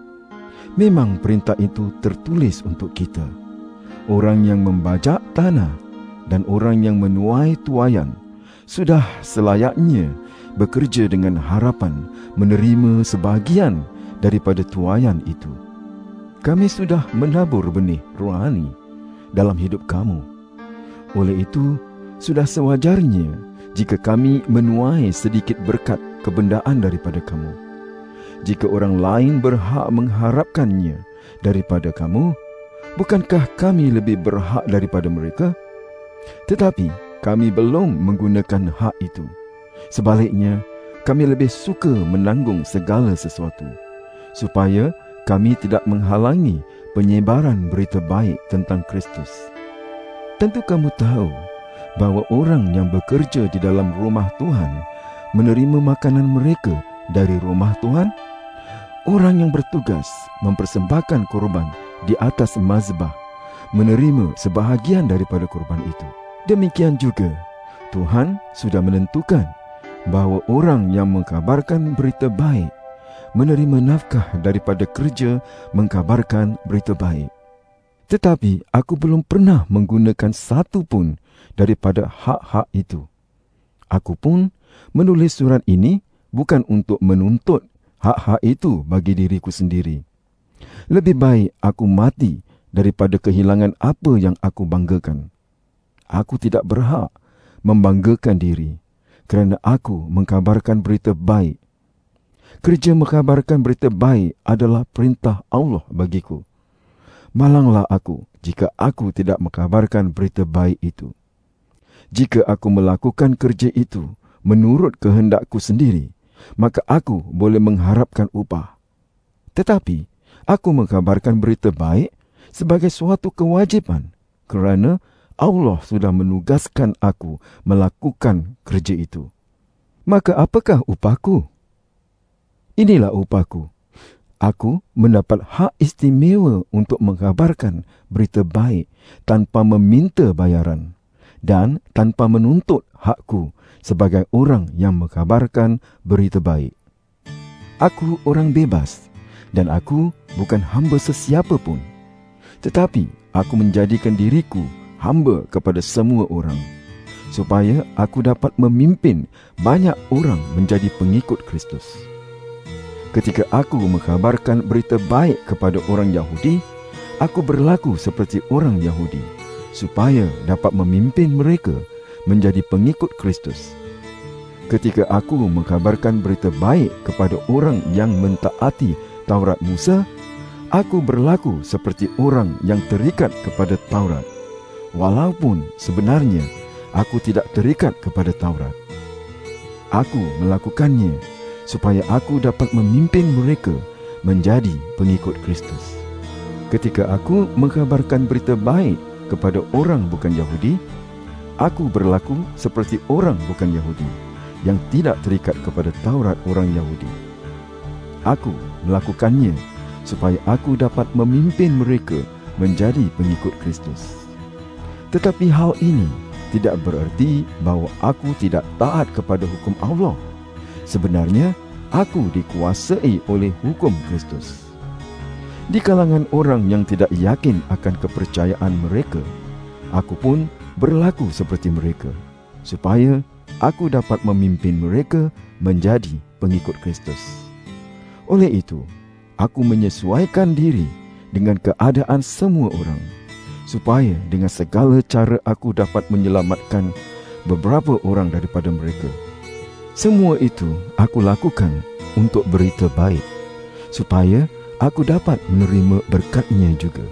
Memang perintah itu tertulis untuk kita, orang yang membajak tanah dan orang yang menuai tuaian, sudah selayaknya bekerja dengan harapan menerima sebahagian daripada tuaian itu. Kami sudah menabur benih rohani dalam hidup kamu. Oleh itu, sudah sewajarnya jika kami menuai sedikit berkat kebendaan daripada kamu. Jika orang lain berhak mengharapkannya daripada kamu, bukankah kami lebih berhak daripada mereka? Tetapi kami belum menggunakan hak itu. Sebaliknya, kami lebih suka menanggung segala sesuatu, supaya kami tidak menghalangi penyebaran berita baik tentang Kristus. Tentu kamu tahu bahawa orang yang bekerja di dalam rumah Tuhan menerima makanan mereka dari rumah Tuhan. Orang yang bertugas mempersembahkan korban di atas mazbah menerima sebahagian daripada korban itu. Demikian juga, Tuhan sudah menentukan bahawa orang yang mengkabarkan berita baik menerima nafkah daripada kerja mengkabarkan berita baik. Tetapi aku belum pernah menggunakan satu pun daripada hak-hak itu. Aku pun menulis surat ini bukan untuk menuntut hak-hak itu bagi diriku sendiri. Lebih baik aku mati daripada kehilangan apa yang aku banggakan. Aku tidak berhak membanggakan diri kerana aku mengkabarkan berita baik. Kerja mengkabarkan berita baik adalah perintah Allah bagiku. Malanglah aku jika aku tidak mengkabarkan berita baik itu. Jika aku melakukan kerja itu menurut kehendakku sendiri, maka aku boleh mengharapkan upah. Tetapi aku mengkabarkan berita baik sebagai suatu kewajipan kerana Allah sudah menugaskan aku melakukan kerja itu. Maka apakah upahku? Inilah upahku. Aku mendapat hak istimewa untuk mengabarkan berita baik tanpa meminta bayaran dan tanpa menuntut hakku sebagai orang yang mengabarkan berita baik. Aku orang bebas dan aku bukan hamba sesiapa pun. Tetapi aku menjadikan diriku hamba kepada semua orang, supaya aku dapat memimpin banyak orang menjadi pengikut Kristus. Ketika aku mengabarkan berita baik kepada orang Yahudi, aku berlaku seperti orang Yahudi, supaya dapat memimpin mereka menjadi pengikut Kristus. Ketika aku mengabarkan berita baik kepada orang yang mentaati Taurat Musa, aku berlaku seperti orang yang terikat kepada Taurat, walaupun sebenarnya aku tidak terikat kepada Taurat. Aku melakukannya supaya aku dapat memimpin mereka menjadi pengikut Kristus. Ketika aku mengabarkan berita baik kepada orang bukan Yahudi, aku berlaku seperti orang bukan Yahudi yang tidak terikat kepada Taurat orang Yahudi. Aku melakukannya supaya aku dapat memimpin mereka menjadi pengikut Kristus. Tetapi hal ini tidak bererti bahawa aku tidak taat kepada hukum Allah. Sebenarnya, aku dikuasai oleh hukum Kristus. Di kalangan orang yang tidak yakin akan kepercayaan mereka, aku pun berlaku seperti mereka, supaya aku dapat memimpin mereka menjadi pengikut Kristus. Oleh itu, aku menyesuaikan diri dengan keadaan semua orang, supaya dengan segala cara aku dapat menyelamatkan beberapa orang daripada mereka. Semua itu aku lakukan untuk berita baik, supaya aku dapat menerima berkat-Nya juga.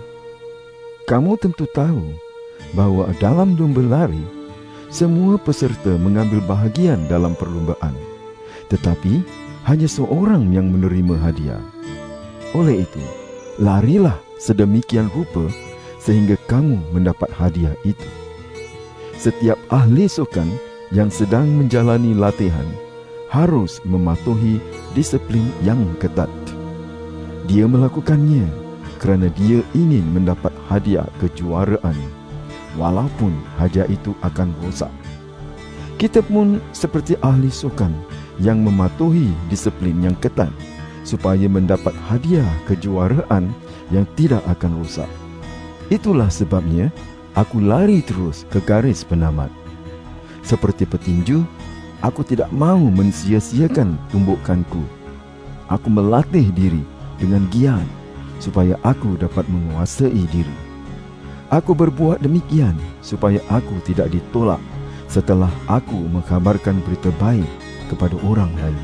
Kamu tentu tahu bahawa dalam lomba lari, semua peserta mengambil bahagian dalam perlombaan, tetapi hanya seorang yang menerima hadiah. Oleh itu, larilah sedemikian rupa sehingga kamu mendapat hadiah itu. Setiap ahli sukan yang sedang menjalani latihan harus mematuhi disiplin yang ketat. Dia melakukannya kerana dia ingin mendapat hadiah kejuaraan, walaupun hadiah itu akan rosak. Kita pun seperti ahli sukan yang mematuhi disiplin yang ketat supaya mendapat hadiah kejuaraan yang tidak akan rosak. Itulah sebabnya aku lari terus ke garis penamat. Seperti petinju, aku tidak mahu mensia-siakan tumbukanku. Aku melatih diri dengan giat supaya aku dapat menguasai diri. Aku berbuat demikian supaya aku tidak ditolak setelah aku mengkabarkan berita baik kepada orang lain.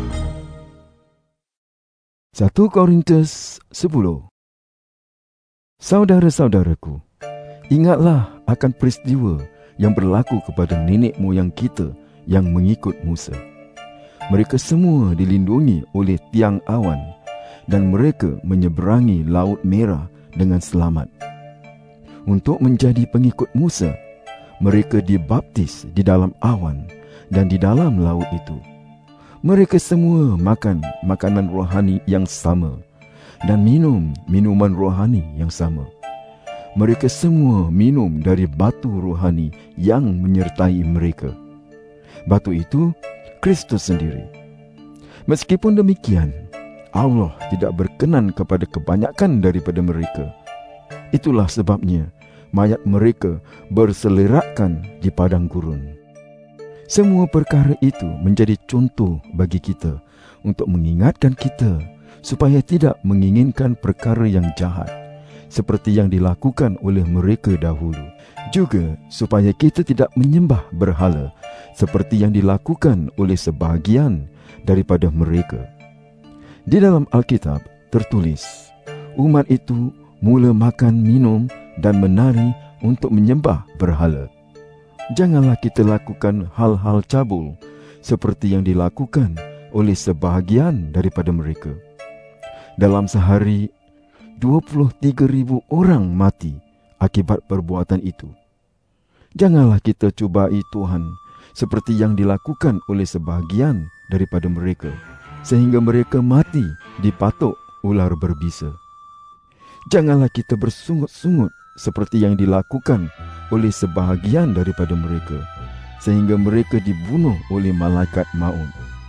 1 Korintus 10. Saudara-saudaraku, ingatlah akan peristiwa yang berlaku kepada nenek moyang kita yang mengikut Musa. Mereka semua dilindungi oleh tiang awan dan mereka menyeberangi Laut Merah dengan selamat. Untuk menjadi pengikut Musa, mereka dibaptis di dalam awan dan di dalam laut itu. Mereka semua makan makanan rohani yang sama dan minum minuman rohani yang sama. Mereka semua minum dari batu rohani yang menyertai mereka. Batu itu Kristus sendiri. Meskipun demikian, Allah tidak berkenan kepada kebanyakan daripada mereka. Itulah sebabnya mayat mereka berselerakkan di padang gurun. Semua perkara itu menjadi contoh bagi kita untuk mengingatkan kita supaya tidak menginginkan perkara yang jahat seperti yang dilakukan oleh mereka dahulu. Juga supaya kita tidak menyembah berhala seperti yang dilakukan oleh sebahagian daripada mereka. Di dalam Alkitab tertulis, umat itu mula makan, minum dan menari untuk menyembah berhala. Janganlah kita lakukan hal-hal cabul seperti yang dilakukan oleh sebahagian daripada mereka. Dalam sehari, 23,000 orang mati akibat perbuatan itu. Janganlah kita cubai Tuhan seperti yang dilakukan oleh sebahagian daripada mereka, sehingga mereka mati dipatuk ular berbisa. Janganlah kita bersungut-sungut seperti yang dilakukan oleh sebahagian daripada mereka, sehingga mereka dibunuh oleh malaikat maut.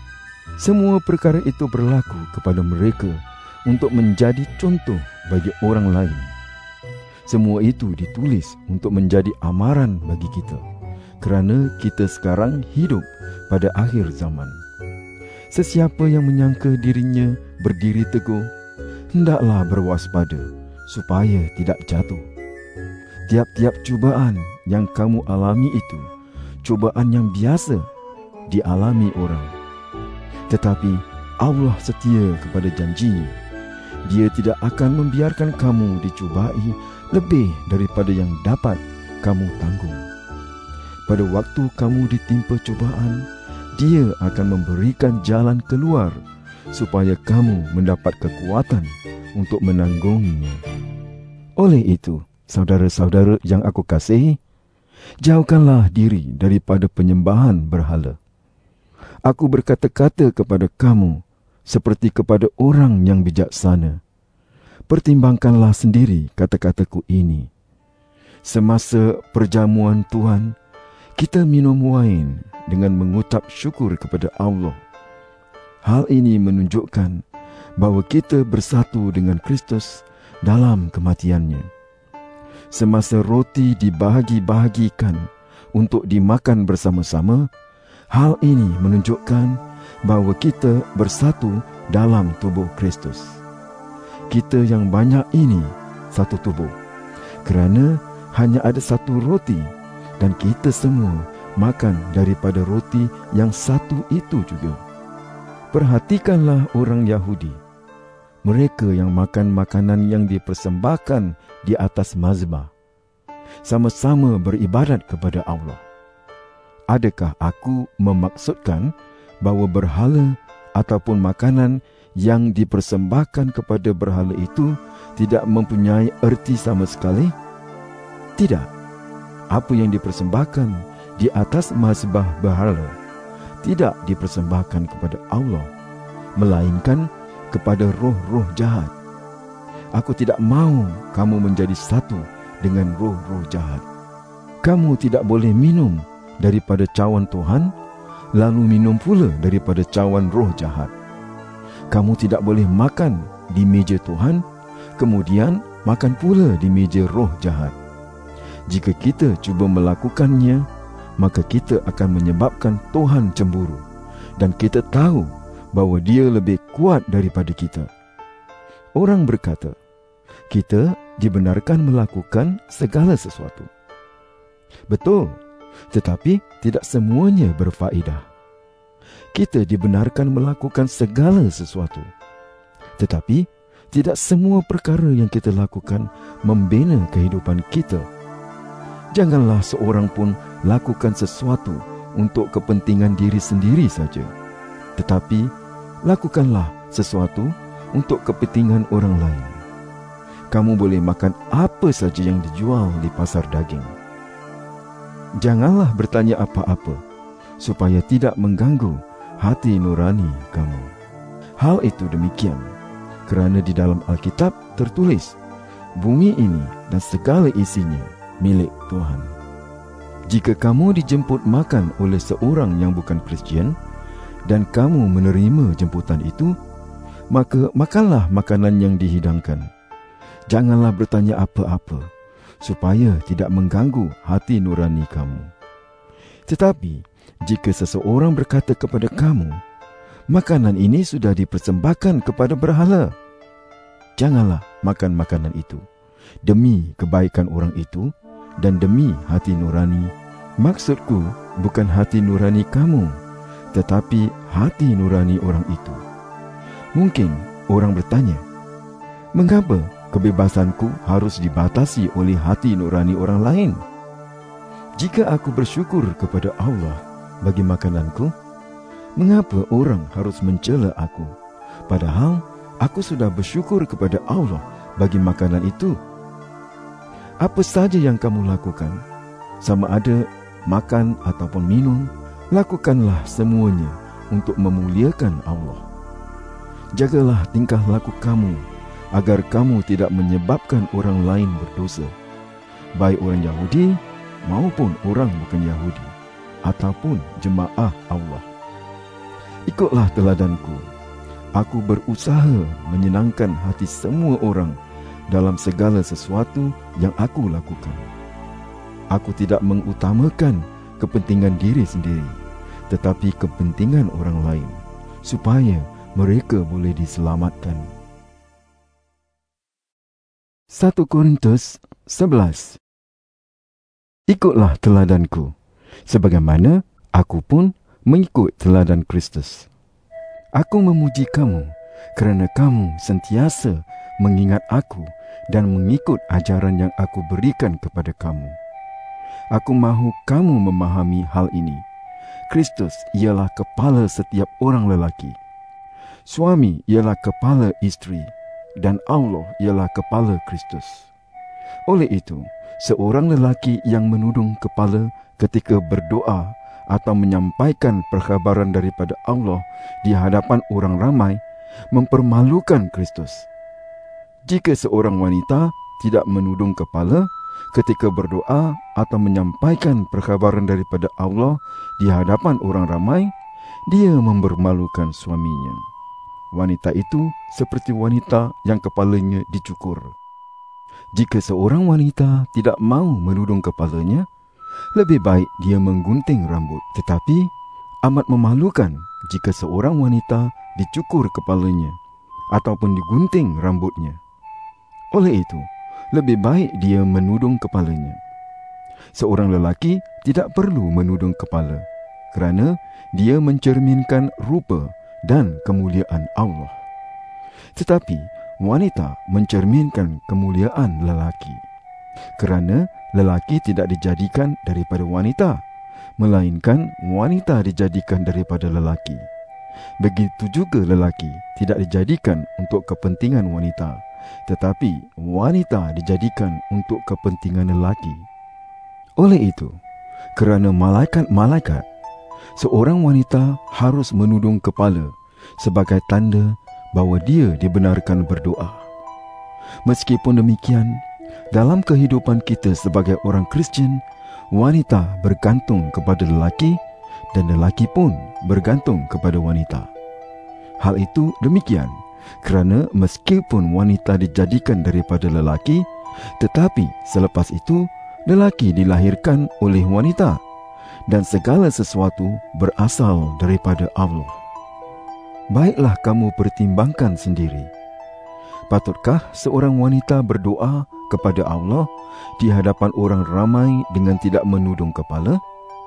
Semua perkara itu berlaku kepada mereka untuk menjadi contoh bagi orang lain. Semua itu ditulis untuk menjadi amaran bagi kita, kerana kita sekarang hidup pada akhir zaman. Sesiapa yang menyangka dirinya berdiri teguh, hendaklah berwaspada supaya tidak jatuh. Tiap-tiap cubaan yang kamu alami itu cubaan yang biasa dialami orang. Tetapi Allah setia kepada janjinya. Dia tidak akan membiarkan kamu dicubai lebih daripada yang dapat kamu tanggung. Pada waktu kamu ditimpa cubaan, Dia akan memberikan jalan keluar supaya kamu mendapat kekuatan untuk menanggunginya. Oleh itu, saudara-saudara yang aku kasihi, jauhkanlah diri daripada penyembahan berhala. Aku berkata-kata kepada kamu seperti kepada orang yang bijaksana. Pertimbangkanlah sendiri kata-kataku ini. Semasa perjamuan Tuhan, kita minum wain dengan mengucap syukur kepada Allah. Hal ini menunjukkan bahawa kita bersatu dengan Kristus dalam kematiannya. Semasa roti dibahagi-bahagikan untuk dimakan bersama-sama, hal ini menunjukkan bahawa kita bersatu dalam tubuh Kristus. Kita yang banyak ini satu tubuh, kerana hanya ada satu roti dan kita semua makan daripada roti yang satu itu juga. Perhatikanlah orang Yahudi. Mereka yang makan makanan yang dipersembahkan di atas mazbah, sama-sama beribadat kepada Allah. Adakah aku memaksudkan bahawa berhala ataupun makanan yang dipersembahkan kepada berhala itu tidak mempunyai erti sama sekali? Tidak. Apa yang dipersembahkan di atas mazbah berhala tidak dipersembahkan kepada Allah, melainkan kepada roh-roh jahat. Aku tidak mahu kamu menjadi satu dengan roh-roh jahat. Kamu tidak boleh minum daripada cawan Tuhan, lalu minum pula daripada cawan roh jahat. Kamu tidak boleh makan di meja Tuhan, kemudian makan pula di meja roh jahat. Jika kita cuba melakukannya, maka kita akan menyebabkan Tuhan cemburu, dan kita tahu bahawa Dia lebih kuat daripada kita. Orang berkata, kita dibenarkan melakukan segala sesuatu. Betul, tetapi tidak semuanya berfaedah. Kita dibenarkan melakukan segala sesuatu, tetapi tidak semua perkara yang kita lakukan membina kehidupan kita. Janganlah seorang pun lakukan sesuatu untuk kepentingan diri sendiri saja, tetapi lakukanlah sesuatu untuk kepentingan orang lain. Kamu boleh makan apa saja yang dijual di pasar daging. Janganlah bertanya apa-apa supaya tidak mengganggu hati nurani kamu. Hal itu demikian kerana di dalam Alkitab tertulis, bumi ini dan segala isinya milik Tuhan. Jika kamu dijemput makan oleh seorang yang bukan Kristian dan kamu menerima jemputan itu, maka makanlah makanan yang dihidangkan. Janganlah bertanya apa-apa supaya tidak mengganggu hati nurani kamu. Tetapi jika seseorang berkata kepada kamu, makanan ini sudah dipersembahkan kepada berhala, janganlah makan makanan itu demi kebaikan orang itu dan demi hati nurani. Maksudku bukan hati nurani kamu, tetapi hati nurani orang itu. Mungkin orang bertanya, mengapa kebebasanku harus dibatasi oleh hati nurani orang lain? Jika aku bersyukur kepada Allah bagi makananku, mengapa orang harus mencela aku, padahal aku sudah bersyukur kepada Allah bagi makanan itu? Apa saja yang kamu lakukan, sama ada makan ataupun minum, lakukanlah semuanya untuk memuliakan Allah. Jagalah tingkah laku kamu, agar kamu tidak menyebabkan orang lain berdosa, baik orang Yahudi maupun orang bukan Yahudi, ataupun jemaah Allah. Ikutlah teladanku. Aku berusaha menyenangkan hati semua orang dalam segala sesuatu yang aku lakukan. Aku tidak mengutamakan kepentingan diri sendiri, tetapi kepentingan orang lain, supaya mereka boleh diselamatkan. 1 Korintus 11. Ikutlah teladanku, sebagaimana aku pun mengikut teladan Kristus. Aku memuji kamu kerana kamu sentiasa mengingat aku dan mengikut ajaran yang aku berikan kepada kamu. Aku mahu kamu memahami hal ini. Kristus ialah kepala setiap orang lelaki. Suami ialah kepala isteri, dan Allah ialah kepala Kristus. Oleh itu, seorang lelaki yang menudung kepala ketika berdoa atau menyampaikan perkhabaran daripada Allah di hadapan orang ramai mempermalukan Kristus. Jika seorang wanita tidak menudung kepala ketika berdoa atau menyampaikan perkhabaran daripada Allah di hadapan orang ramai, dia mempermalukan suaminya. Wanita itu seperti wanita yang kepalanya dicukur. Jika seorang wanita tidak mau menudung kepalanya, lebih baik dia menggunting rambut. Tetapi amat memalukan jika seorang wanita dicukur kepalanya ataupun digunting rambutnya. Oleh itu, lebih baik dia menudung kepalanya. Seorang lelaki tidak perlu menudung kepala, kerana dia mencerminkan rupa dan kemuliaan Allah. Tetapi wanita mencerminkan kemuliaan lelaki, kerana lelaki tidak dijadikan daripada wanita, melainkan wanita dijadikan daripada lelaki. Begitu juga lelaki tidak dijadikan untuk kepentingan wanita, tetapi wanita dijadikan untuk kepentingan lelaki. Oleh itu, kerana malaikat-malaikat, seorang wanita harus menudung kepala sebagai tanda bahawa dia dibenarkan berdoa. Meskipun demikian, dalam kehidupan kita sebagai orang Kristian, wanita bergantung kepada lelaki dan lelaki pun bergantung kepada wanita. Hal itu demikian kerana meskipun wanita dijadikan daripada lelaki, tetapi selepas itu lelaki dilahirkan oleh wanita, dan segala sesuatu berasal daripada Allah. Baiklah kamu pertimbangkan sendiri. Patutkah seorang wanita berdoa kepada Allah di hadapan orang ramai dengan tidak menudung kepala?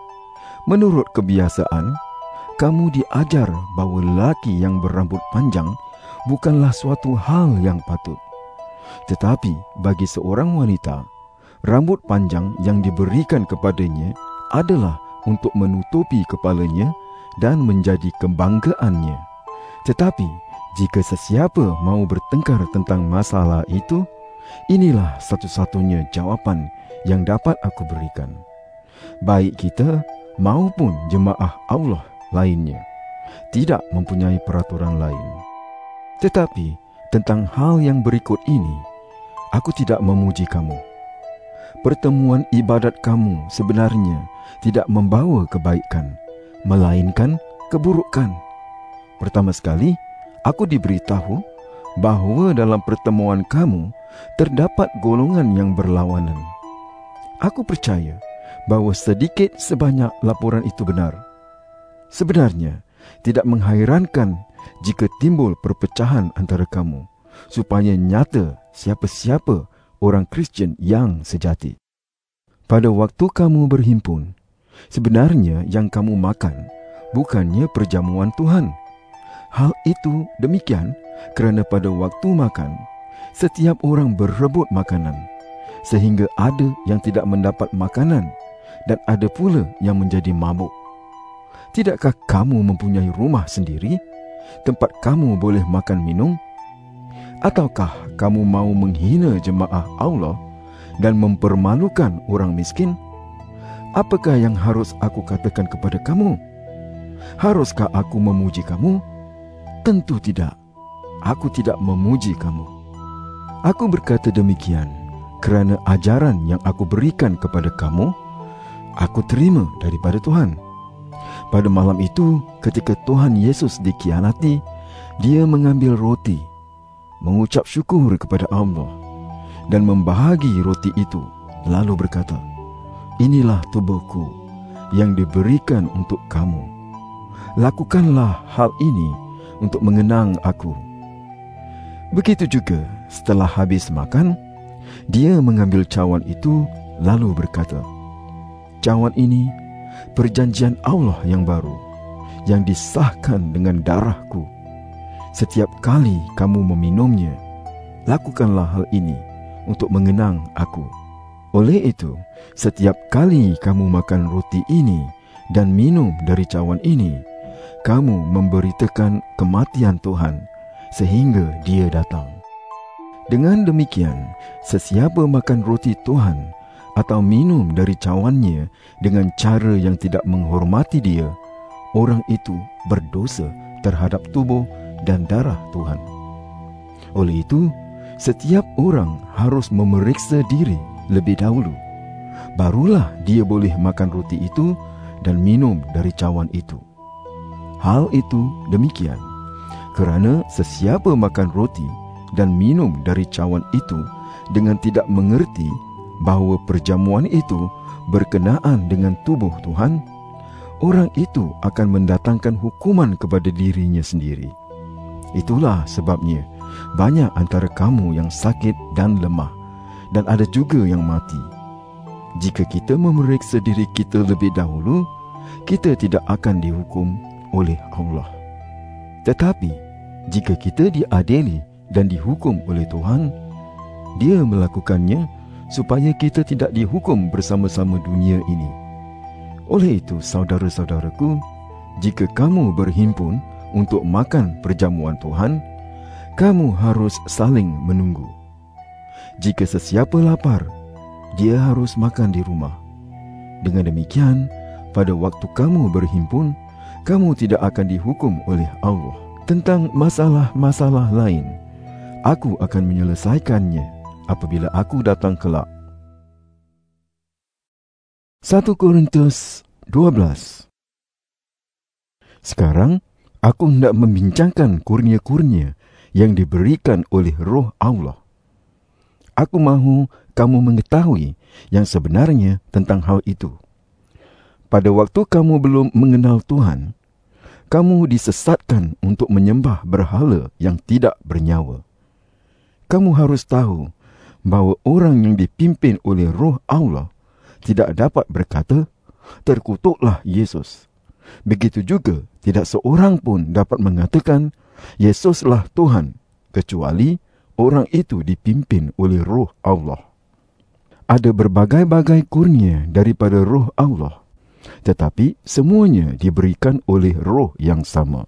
Menurut kebiasaan, kamu diajar bahawa lelaki yang berambut panjang bukanlah suatu hal yang patut. Tetapi bagi seorang wanita, rambut panjang yang diberikan kepadanya adalah untuk menutupi kepalanya dan menjadi kebanggaannya. Tetapi jika sesiapa mau bertengkar tentang masalah itu, inilah satu-satunya jawapan yang dapat aku berikan. Baik kita maupun jemaah Allah lainnya tidak mempunyai peraturan lain. Tetapi tentang hal yang berikut ini, aku tidak memuji kamu. Pertemuan ibadat kamu sebenarnya tidak membawa kebaikan, melainkan keburukan. Pertama sekali, aku diberitahu bahawa dalam pertemuan kamu terdapat golongan yang berlawanan. Aku percaya bahawa sedikit sebanyak laporan itu benar. Sebenarnya, tidak menghairankan jika timbul perpecahan antara kamu, supaya nyata siapa-siapa orang Kristian yang sejati. Pada waktu kamu berhimpun, sebenarnya yang kamu makan bukannya perjamuan Tuhan. Hal itu demikian kerana pada waktu makan, setiap orang berebut makanan, sehingga ada yang tidak mendapat makanan dan ada pula yang menjadi mabuk. Tidakkah kamu mempunyai rumah sendiri, tempat kamu boleh makan minum? Ataukah kamu mau menghina jemaah Allah dan mempermalukan orang miskin? Apakah yang harus aku katakan kepada kamu? Haruskah aku memuji kamu? Tentu tidak. aku tidak memuji kamu. Aku berkata demikian kerana ajaran yang aku berikan kepada kamu, aku terima daripada Tuhan. Pada malam itu, ketika Tuhan Yesus dikhianati, dia mengambil roti, mengucap syukur kepada Allah, dan membahagi roti itu, lalu berkata, "Inilah tubuhku yang diberikan untuk kamu. Lakukanlah hal ini untuk mengenang aku." Begitu juga setelah habis makan, dia mengambil cawan itu lalu berkata, "Cawan ini perjanjian Allah yang baru, yang disahkan dengan darahku. Setiap kali kamu meminumnya, lakukanlah hal ini untuk mengenang aku. Oleh itu, setiap kali kamu makan roti ini dan minum dari cawan ini, kamu memberitakan kematian Tuhan sehingga dia datang." Dengan demikian, sesiapa makan roti Tuhan atau minum dari cawannya dengan cara yang tidak menghormati dia, orang itu berdosa terhadap tubuh dan darah Tuhan. Oleh itu, setiap orang harus memeriksa diri lebih dahulu, barulah dia boleh makan roti itu dan minum dari cawan itu. Hal itu demikian kerana sesiapa makan roti dan minum dari cawan itu dengan tidak mengerti bahawa perjamuan itu berkenaan dengan tubuh Tuhan, orang itu akan mendatangkan hukuman kepada dirinya sendiri. Itulah sebabnya banyak antara kamu yang sakit dan lemah, dan ada juga yang mati. Jika kita memeriksa diri kita lebih dahulu, kita tidak akan dihukum oleh Allah. Tetapi jika kita diadili dan dihukum oleh Tuhan, Dia melakukannya supaya kita tidak dihukum bersama-sama dunia ini. Oleh itu, saudara-saudaraku, jika kamu berhimpun untuk makan perjamuan Tuhan, kamu harus saling menunggu. Jika sesiapa lapar, dia harus makan di rumah. Dengan demikian, pada waktu kamu berhimpun, kamu tidak akan dihukum oleh Allah. Tentang masalah-masalah lain, aku akan menyelesaikannya apabila aku datang kelak. 1 Korintus 12. Sekarang, aku hendak membincangkan kurnia-kurnia yang diberikan oleh Roh Allah. Aku mahu kamu mengetahui yang sebenarnya tentang hal itu. Pada waktu kamu belum mengenal Tuhan, kamu disesatkan untuk menyembah berhala yang tidak bernyawa. Kamu harus tahu bahawa orang yang dipimpin oleh Roh Allah tidak dapat berkata, "Terkutuklah Yesus." Begitu juga tidak seorang pun dapat mengatakan, "Yesuslah Tuhan," kecuali orang itu dipimpin oleh Roh Allah. Ada berbagai-bagai kurnia daripada Roh Allah, tetapi semuanya diberikan oleh Roh yang sama.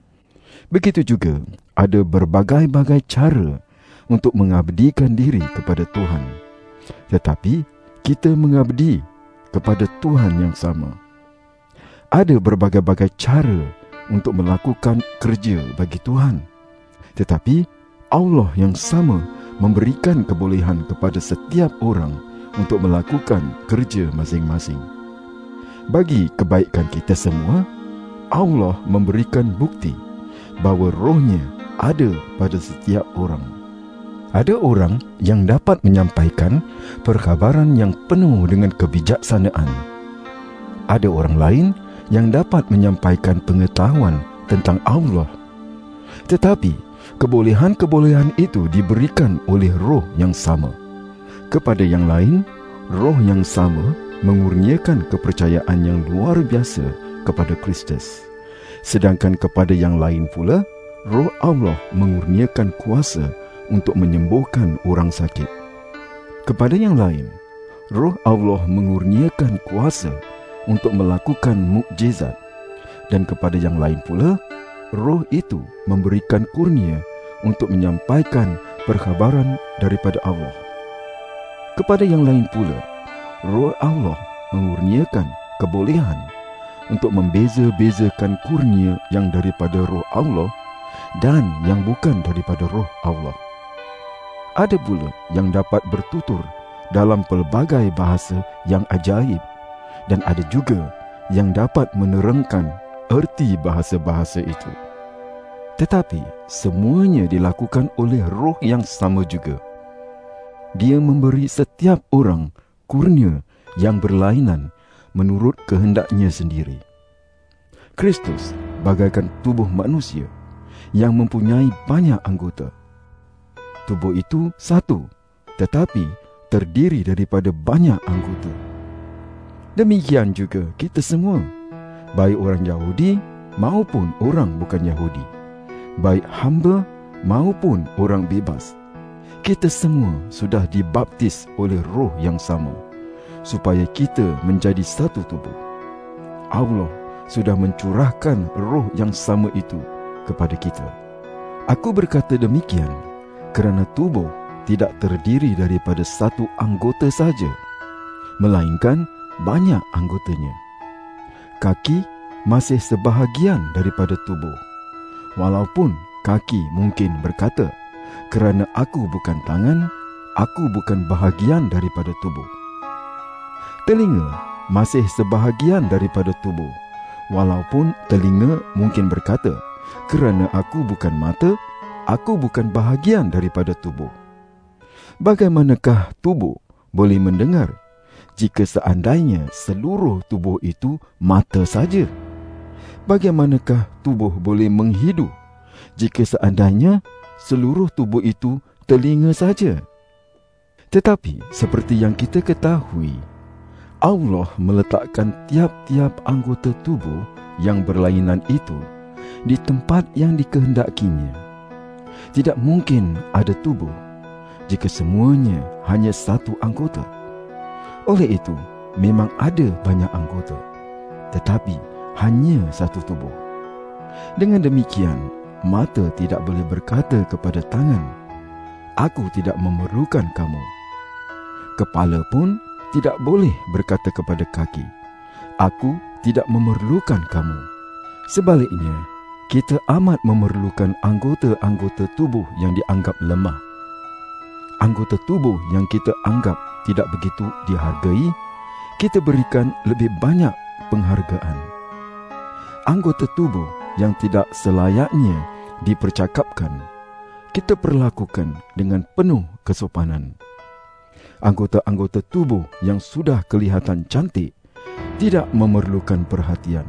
Begitu juga ada berbagai-bagai cara untuk mengabdikan diri kepada Tuhan, tetapi kita mengabdi kepada Tuhan yang sama. Ada berbagai-bagai cara untuk melakukan kerja bagi Tuhan, tetapi Allah yang sama memberikan kebolehan kepada setiap orang untuk melakukan kerja masing-masing. Bagi kebaikan kita semua, Allah memberikan bukti bahawa Roh-Nya ada pada setiap orang. Ada orang yang dapat menyampaikan perkabaran yang penuh dengan kebijaksanaan. Ada orang lain yang dapat menyampaikan pengetahuan tentang Allah. Tetapi kebolehan-kebolehan itu diberikan oleh Roh yang sama. Kepada yang lain, Roh yang sama mengurniakan kepercayaan yang luar biasa kepada Kristus. Sedangkan kepada yang lain pula, Roh Allah mengurniakan kuasa untuk menyembuhkan orang sakit. Kepada yang lain, Roh Allah mengurniakan kuasa untuk melakukan mukjizat. Dan kepada yang lain pula, Roh itu memberikan kurnia untuk menyampaikan perkhabaran daripada Allah. Kepada yang lain pula, Roh Allah mengurniakan kebolehan untuk membeza-bezakan kurnia yang daripada Roh Allah dan yang bukan daripada Roh Allah. Ada pula yang dapat bertutur dalam pelbagai bahasa yang ajaib, dan ada juga yang dapat menerangkan erti bahasa-bahasa itu. Tetapi semuanya dilakukan oleh Roh yang sama juga. Dia memberi setiap orang kurnia yang berlainan menurut kehendaknya sendiri. Kristus bagaikan tubuh manusia yang mempunyai banyak anggota. Tubuh itu satu, tetapi terdiri daripada banyak anggota. Demikian juga kita semua, baik orang Yahudi maupun orang bukan Yahudi, baik hamba maupun orang bebas. Kita semua sudah dibaptis oleh Roh yang sama, supaya kita menjadi satu tubuh. Allah sudah mencurahkan Roh yang sama itu kepada kita. Aku berkata demikian kerana tubuh tidak terdiri daripada satu anggota saja, melainkan banyak anggotanya. Kaki masih sebahagian daripada tubuh, walaupun kaki mungkin berkata, kerana aku bukan tangan, aku bukan bahagian daripada tubuh. Telinga masih sebahagian daripada tubuh, walaupun telinga mungkin berkata, kerana aku bukan mata, aku bukan bahagian daripada tubuh. Bagaimanakah tubuh boleh mendengar jika seandainya seluruh tubuh itu mata saja? Bagaimanakah tubuh boleh menghidu jika seandainya seluruh tubuh itu telinga saja? Tetapi seperti yang kita ketahui, Allah meletakkan tiap-tiap anggota tubuh yang berlainan itu di tempat yang dikehendakinya. Tidak mungkin ada tubuh jika semuanya hanya satu anggota. Oleh itu, memang ada banyak anggota, tetapi hanya satu tubuh. Dengan demikian, mata tidak boleh berkata kepada tangan, "Aku tidak memerlukan kamu." Kepala pun tidak boleh berkata kepada kaki, "Aku tidak memerlukan kamu." Sebaliknya, kita amat memerlukan anggota-anggota tubuh yang dianggap lemah. Anggota tubuh yang kita anggap tidak begitu dihargai, kita berikan lebih banyak penghargaan. Anggota tubuh yang tidak selayaknya dipercakapkan, kita perlakukan dengan penuh kesopanan. Anggota-anggota tubuh yang sudah kelihatan cantik tidak memerlukan perhatian.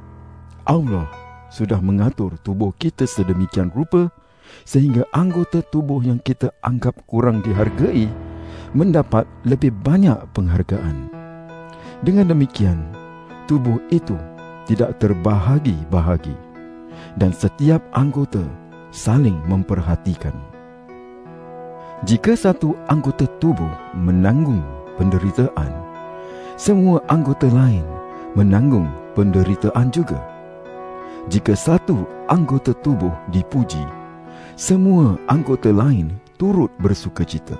Allah sudah mengatur tubuh kita sedemikian rupa sehingga anggota tubuh yang kita anggap kurang dihargai mendapat lebih banyak penghargaan. Dengan demikian, tubuh itu tidak terbahagi-bahagi dan setiap anggota saling memperhatikan. Jika satu anggota tubuh menanggung penderitaan, semua anggota lain menanggung penderitaan juga. Jika satu anggota tubuh dipuji, semua anggota lain turut bersukacita.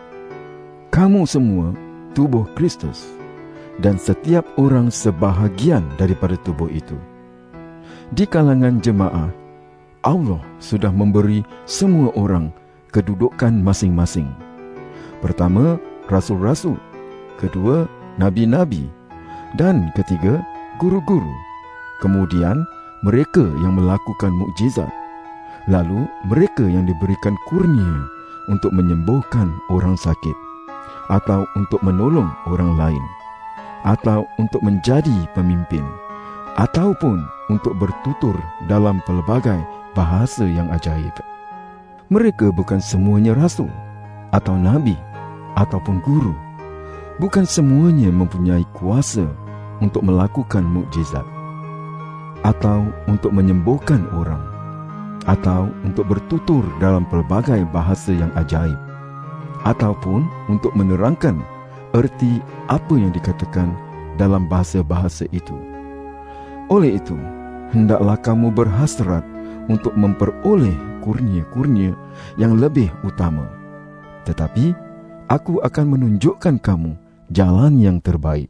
Kamu semua tubuh Kristus, dan setiap orang sebahagian daripada tubuh itu. Di kalangan jemaah, Allah sudah memberi semua orang kedudukan masing-masing. Pertama, rasul-rasul. Kedua, nabi-nabi. Dan ketiga, guru-guru. Kemudian, mereka yang melakukan mukjizat. Lalu, mereka yang diberikan kurnia untuk menyembuhkan orang sakit, atau untuk menolong orang lain, atau untuk menjadi pemimpin, ataupun untuk bertutur dalam pelbagai bahasa yang ajaib. Mereka bukan semuanya rasul, atau nabi, ataupun guru. Bukan semuanya mempunyai kuasa untuk melakukan mukjizat, atau untuk menyembuhkan orang, atau untuk bertutur dalam pelbagai bahasa yang ajaib, ataupun untuk menerangkan erti apa yang dikatakan dalam bahasa-bahasa itu. Oleh itu, hendaklah kamu berhasrat untuk memperoleh kurnia-kurnia yang lebih utama. Tetapi, aku akan menunjukkan kamu jalan yang terbaik.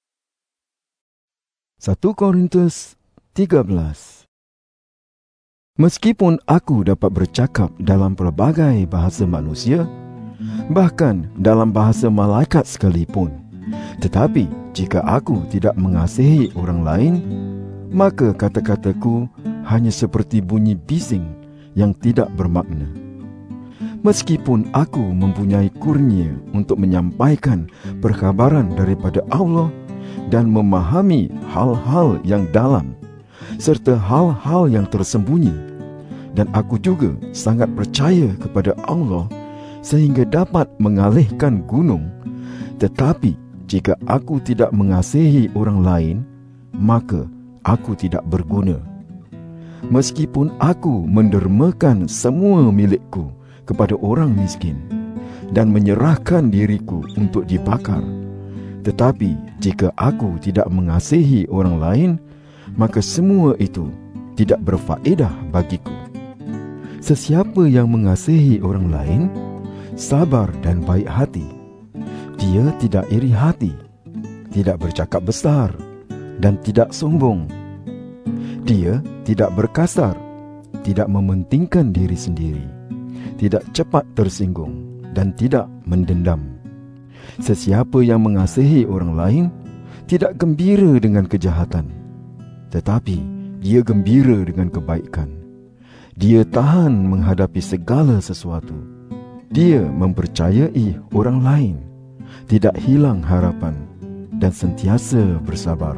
1 Korintus 13. Meskipun aku dapat bercakap dalam pelbagai bahasa manusia, bahkan dalam bahasa malaikat sekalipun, tetapi jika aku tidak mengasihi orang lain, maka kata-kataku hanya seperti bunyi bising yang tidak bermakna. Meskipun aku mempunyai kurnia untuk menyampaikan perkabaran daripada Allah dan memahami hal-hal yang dalam serta hal-hal yang tersembunyi, dan aku juga sangat percaya kepada Allah sehingga dapat mengalihkan gunung, tetapi jika aku tidak mengasihi orang lain, maka aku tidak berguna. Meskipun aku mendermakan semua milikku kepada orang miskin dan menyerahkan diriku untuk dibakar, tetapi jika aku tidak mengasihi orang lain, maka semua itu tidak berfaedah bagiku. Sesiapa yang mengasihi orang lain, sabar dan baik hati. Dia tidak iri hati, tidak bercakap besar, dan tidak sombong. Dia tidak berkasar, tidak mementingkan diri sendiri, tidak cepat tersinggung, dan tidak mendendam. Sesiapa yang mengasihi orang lain tidak gembira dengan kejahatan, tetapi dia gembira dengan kebaikan. Dia tahan menghadapi segala sesuatu. Dia mempercayai orang lain, tidak hilang harapan, dan sentiasa bersabar.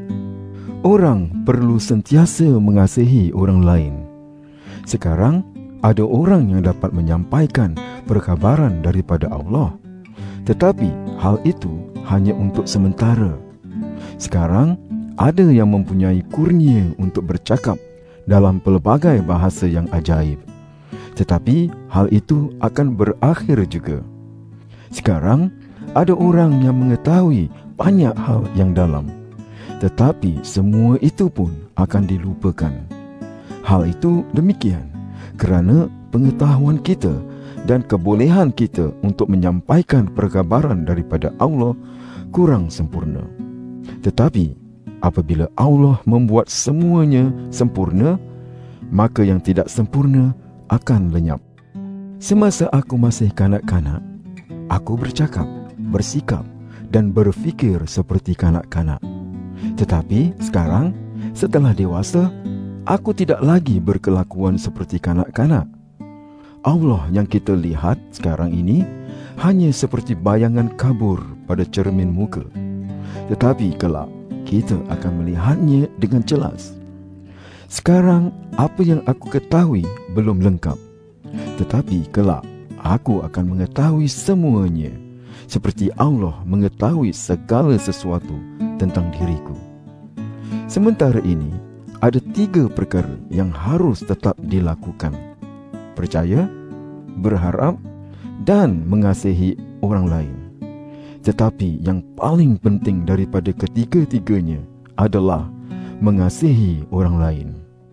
Orang perlu sentiasa mengasihi orang lain. Sekarang ada orang yang dapat menyampaikan perkabaran daripada Allah, tetapi hal itu hanya untuk sementara. Sekarang ada yang mempunyai kurnia untuk bercakap dalam pelbagai bahasa yang ajaib, tetapi hal itu akan berakhir juga. Sekarang ada orang yang mengetahui banyak hal yang dalam, tetapi semua itu pun akan dilupakan. Hal itu demikian kerana pengetahuan kita dan kebolehan kita untuk menyampaikan perkabaran daripada Allah kurang sempurna. Tetapi apabila Allah membuat semuanya sempurna, maka yang tidak sempurna akan lenyap. Semasa aku masih kanak-kanak, aku bercakap, bersikap dan berfikir seperti kanak-kanak. Tetapi sekarang, setelah dewasa, aku tidak lagi berkelakuan seperti kanak-kanak. Allah yang kita lihat sekarang ini hanya seperti bayangan kabur pada cermin muka. Tetapi kelak, kita akan melihatnya dengan jelas. Sekarang, apa yang aku ketahui belum lengkap, tetapi kelak aku akan mengetahui semuanya, seperti Allah mengetahui segala sesuatu tentang diriku. Sementara ini, ada 3 perkara yang harus tetap dilakukan: percaya, berharap, dan mengasihi orang lain. Tetapi yang paling penting daripada ketiga-tiganya adalah mengasihi orang lain.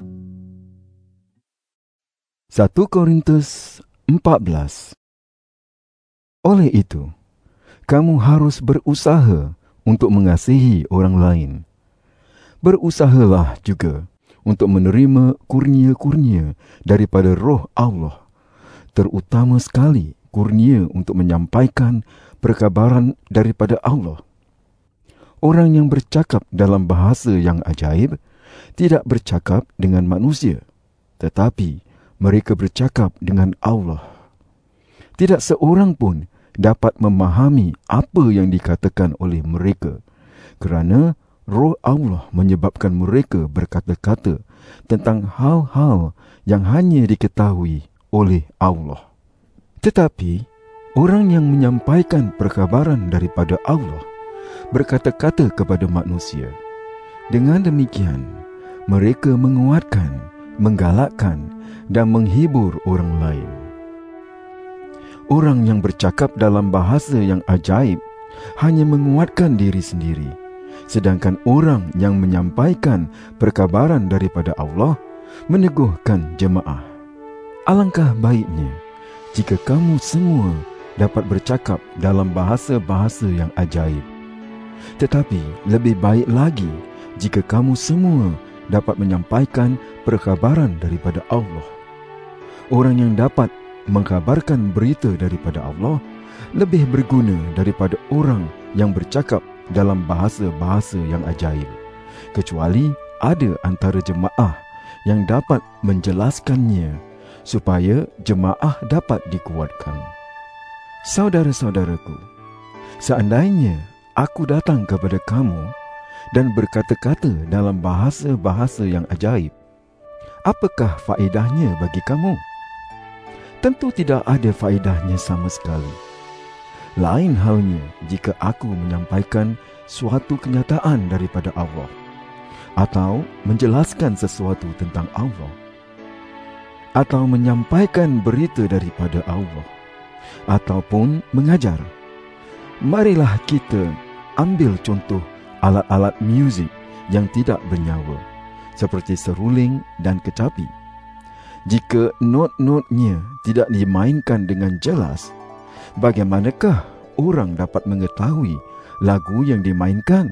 1 Korintus 14. Oleh itu, kamu harus berusaha untuk mengasihi orang lain. Berusahalah juga untuk menerima kurnia-kurnia daripada Roh Allah, terutama sekali kurnia untuk menyampaikan perkabaran daripada Allah. Orang yang bercakap dalam bahasa yang ajaib tidak bercakap dengan manusia, tetapi mereka bercakap dengan Allah. Tidak seorang pun dapat memahami apa yang dikatakan oleh mereka, kerana Roh Allah menyebabkan mereka berkata-kata tentang hal-hal yang hanya diketahui oleh Allah. Tetapi orang yang menyampaikan perkabaran daripada Allah berkata-kata kepada manusia. Dengan demikian, mereka menguatkan, menggalakkan dan menghibur orang lain. Orang yang bercakap dalam bahasa yang ajaib hanya menguatkan diri sendiri, sedangkan orang yang menyampaikan perkabaran daripada Allah meneguhkan jemaah. Alangkah baiknya jika kamu semua dapat bercakap dalam bahasa-bahasa yang ajaib. Tetapi lebih baik lagi jika kamu semua dapat menyampaikan perkabaran daripada Allah. Orang yang dapat mengkabarkan berita daripada Allah lebih berguna daripada orang yang bercakap dalam bahasa-bahasa yang ajaib, kecuali ada antara jemaah yang dapat menjelaskannya supaya jemaah dapat dikuatkan. Saudara-saudaraku, seandainya aku datang kepada kamu dan berkata-kata dalam bahasa-bahasa yang ajaib, apakah faedahnya bagi kamu? Tentu tidak ada faedahnya sama sekali. Lain halnya jika aku menyampaikan suatu kenyataan daripada Allah atau menjelaskan sesuatu tentang Allah atau menyampaikan berita daripada Allah ataupun mengajar. Marilah kita ambil contoh alat-alat muzik yang tidak bernyawa seperti seruling dan kecapi. Jika not-notnya tidak dimainkan dengan jelas, bagaimanakah orang dapat mengetahui lagu yang dimainkan?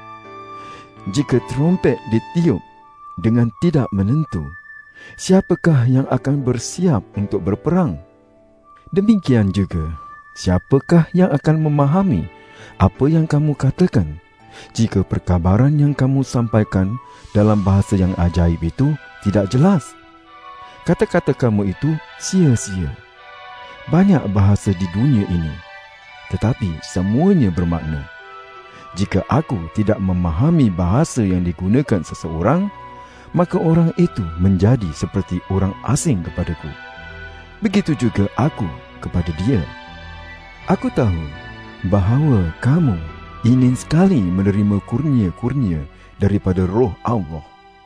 Jika trompet ditiup dengan tidak menentu, siapakah yang akan bersiap untuk berperang? Demikian juga, siapakah yang akan memahami apa yang kamu katakan jika perkabaran yang kamu sampaikan dalam bahasa yang ajaib itu tidak jelas? Kata-kata kamu itu sia-sia. Banyak bahasa di dunia ini, tetapi semuanya bermakna. Jika aku tidak memahami bahasa yang digunakan seseorang, maka orang itu menjadi seperti orang asing kepadaku. Begitu juga aku kepada dia. Aku tahu bahawa kamu ingin sekali menerima kurnia-kurnia daripada Roh Allah.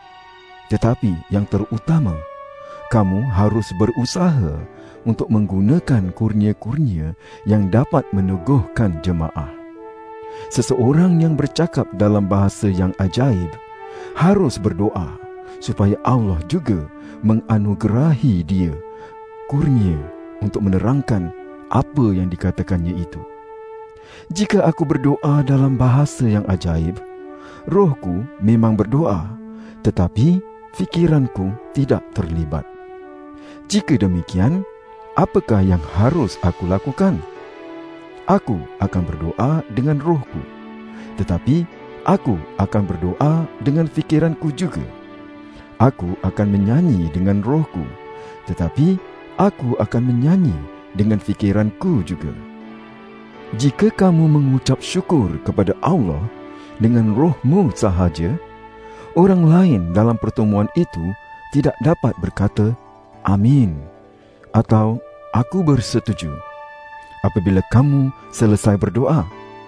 Tetapi yang terutama, kamu harus berusaha untuk menggunakan kurnia-kurnia yang dapat meneguhkan jemaah. Seseorang yang bercakap dalam bahasa yang ajaib harus berdoa supaya Allah juga menganugerahi dia kurnia untuk menerangkan apa yang dikatakannya itu. Jika aku berdoa dalam bahasa yang ajaib, rohku memang berdoa, tetapi fikiranku tidak terlibat. Jika demikian, apakah yang harus aku lakukan? Aku akan berdoa dengan rohku, tetapi aku akan berdoa dengan fikiranku juga. Aku akan menyanyi dengan rohku, tetapi aku akan menyanyi dengan fikiranku juga. Jika kamu mengucap syukur kepada Allah dengan rohmu sahaja, orang lain dalam pertemuan itu tidak dapat berkata, Amin, atau Aku bersetuju. Apabila kamu selesai berdoa,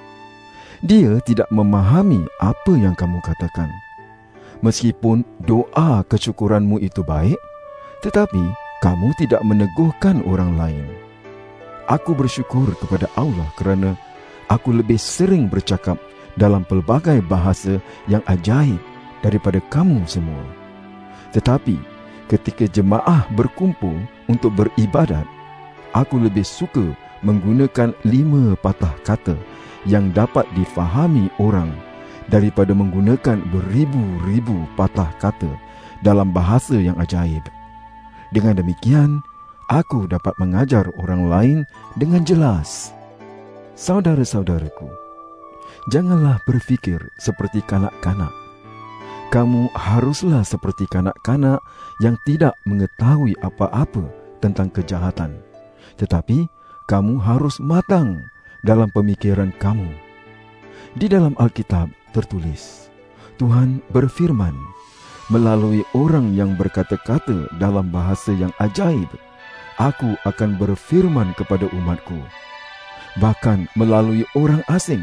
dia tidak memahami apa yang kamu katakan. Meskipun doa kesyukuranmu itu baik, tetapi kamu tidak meneguhkan orang lain. Aku bersyukur kepada Allah kerana aku lebih sering bercakap dalam pelbagai bahasa yang ajaib daripada kamu semua. Tetapi ketika jemaah berkumpul untuk beribadat, aku lebih suka menggunakan 5 patah kata yang dapat difahami orang daripada menggunakan beribu-ribu patah kata dalam bahasa yang ajaib. Dengan demikian, aku dapat mengajar orang lain dengan jelas. Saudara-saudaraku, janganlah berfikir seperti kanak-kanak. Kamu haruslah seperti kanak-kanak yang tidak mengetahui apa-apa tentang kejahatan. Tetapi kamu harus matang dalam pemikiran kamu. Di dalam Alkitab tertulis, Tuhan berfirman melalui orang yang berkata-kata dalam bahasa yang ajaib, Aku akan berfirman kepada umatku. Bahkan melalui orang asing,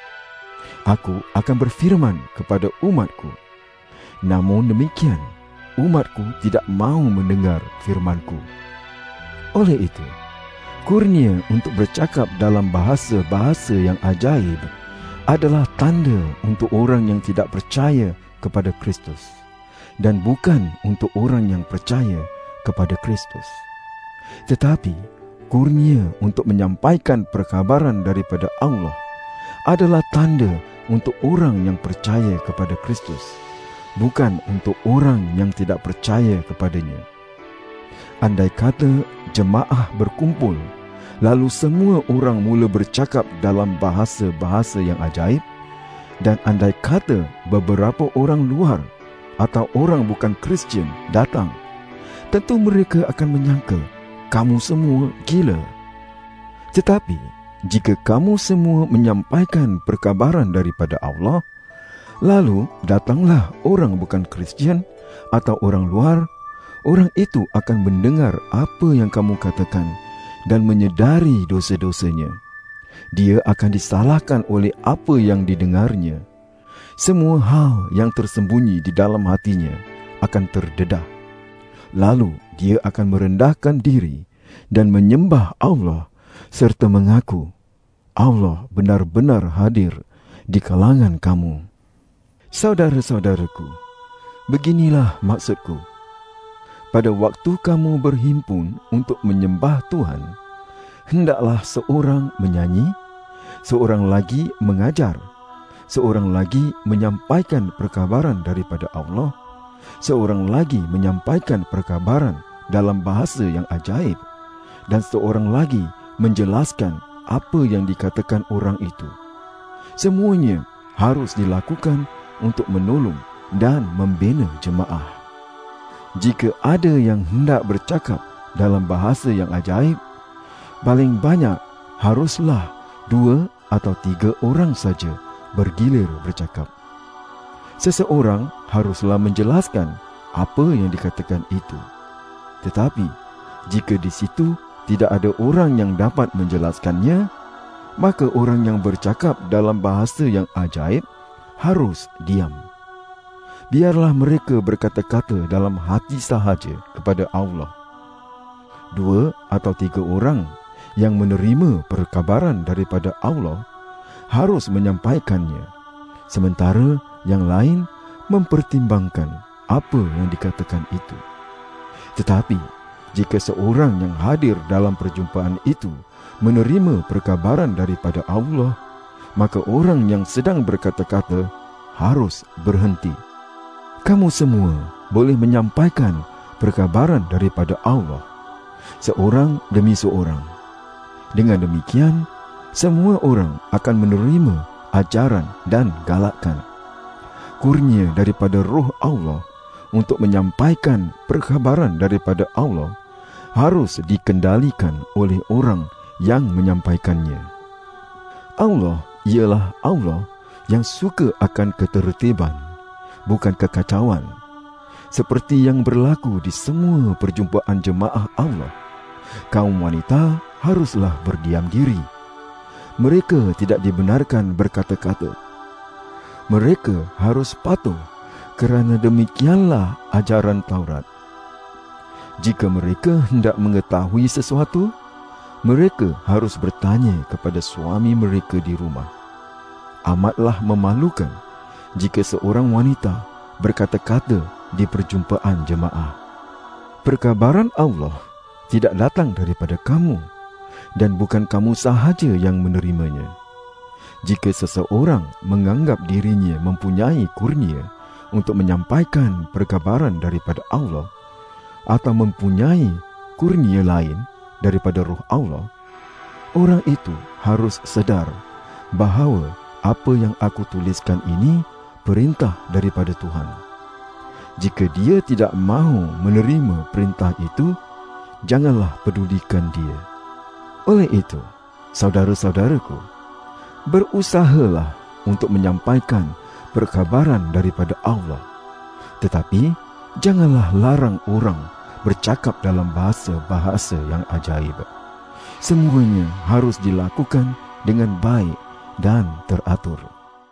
Aku akan berfirman kepada umatku. Namun demikian, umatku tidak mau mendengar firmanku. Oleh itu, kurnia untuk bercakap dalam bahasa-bahasa yang ajaib adalah tanda untuk orang yang tidak percaya kepada Kristus dan bukan untuk orang yang percaya kepada Kristus. Tetapi kurnia untuk menyampaikan perkabaran daripada Allah adalah tanda untuk orang yang percaya kepada Kristus, bukan untuk orang yang tidak percaya kepadanya. Andai kata jemaah berkumpul, lalu semua orang mula bercakap dalam bahasa-bahasa yang ajaib, dan andai kata beberapa orang luar atau orang bukan Kristian datang, tentu mereka akan menyangka kamu semua gila. Tetapi jika kamu semua menyampaikan perkabaran daripada Allah, lalu datanglah orang bukan Kristian atau orang luar, orang itu akan mendengar apa yang kamu katakan dan menyedari dosa-dosanya. Dia akan disalahkan oleh apa yang didengarnya. Semua hal yang tersembunyi di dalam hatinya akan terdedah. Lalu dia akan merendahkan diri dan menyembah Allah serta mengaku Allah benar-benar hadir di kalangan kamu. Saudara-saudaraku, beginilah maksudku. Pada waktu kamu berhimpun untuk menyembah Tuhan, hendaklah seorang menyanyi, seorang lagi mengajar, seorang lagi menyampaikan perkabaran daripada Allah, seorang lagi menyampaikan perkabaran dalam bahasa yang ajaib, dan seorang lagi menjelaskan apa yang dikatakan orang itu. Semuanya harus dilakukan untuk menolong dan membina jemaah. Jika ada yang hendak bercakap dalam bahasa yang ajaib, paling banyak haruslah 2 atau 3 orang saja bergilir bercakap. Seseorang haruslah menjelaskan apa yang dikatakan itu. Tetapi jika di situ tidak ada orang yang dapat menjelaskannya, maka orang yang bercakap dalam bahasa yang ajaib harus diam. Biarlah mereka berkata-kata dalam hati sahaja kepada Allah. 2 atau 3 orang yang menerima perkabaran daripada Allah harus menyampaikannya, sementara yang lain mempertimbangkan apa yang dikatakan itu. Tetapi jika seorang yang hadir dalam perjumpaan itu menerima perkabaran daripada Allah, maka orang yang sedang berkata-kata harus berhenti. Kamu semua boleh menyampaikan perkabaran daripada Allah, seorang demi seorang. Dengan demikian, semua orang akan menerima ajaran dan galakan. Kurnia daripada Roh Allah untuk menyampaikan perkabaran daripada Allah harus dikendalikan oleh orang yang menyampaikannya. Allah ialah Allah yang suka akan ketertiban, bukan kekacauan. Seperti yang berlaku di semua perjumpaan jemaah Allah, kaum wanita haruslah berdiam diri. Mereka tidak dibenarkan berkata-kata. Mereka harus patuh kerana demikianlah ajaran Taurat. Jika mereka hendak mengetahui sesuatu, mereka harus bertanya kepada suami mereka di rumah. Amatlah memalukan jika seorang wanita berkata-kata di perjumpaan jemaah. Perkabaran Allah tidak datang daripada kamu, dan bukan kamu sahaja yang menerimanya. Jika seseorang menganggap dirinya mempunyai kurnia untuk menyampaikan perkabaran daripada Allah, atau mempunyai kurnia lain daripada Roh Allah, orang itu harus sedar bahawa apa yang aku tuliskan ini perintah daripada Tuhan. Jika dia tidak mahu menerima perintah itu, janganlah pedulikan dia. Oleh itu, saudara-saudaraku, berusahalah untuk menyampaikan perkabaran daripada Allah. Tetapi janganlah larang orang bercakap dalam bahasa-bahasa yang ajaib. Semuanya harus dilakukan dengan baik dan teratur.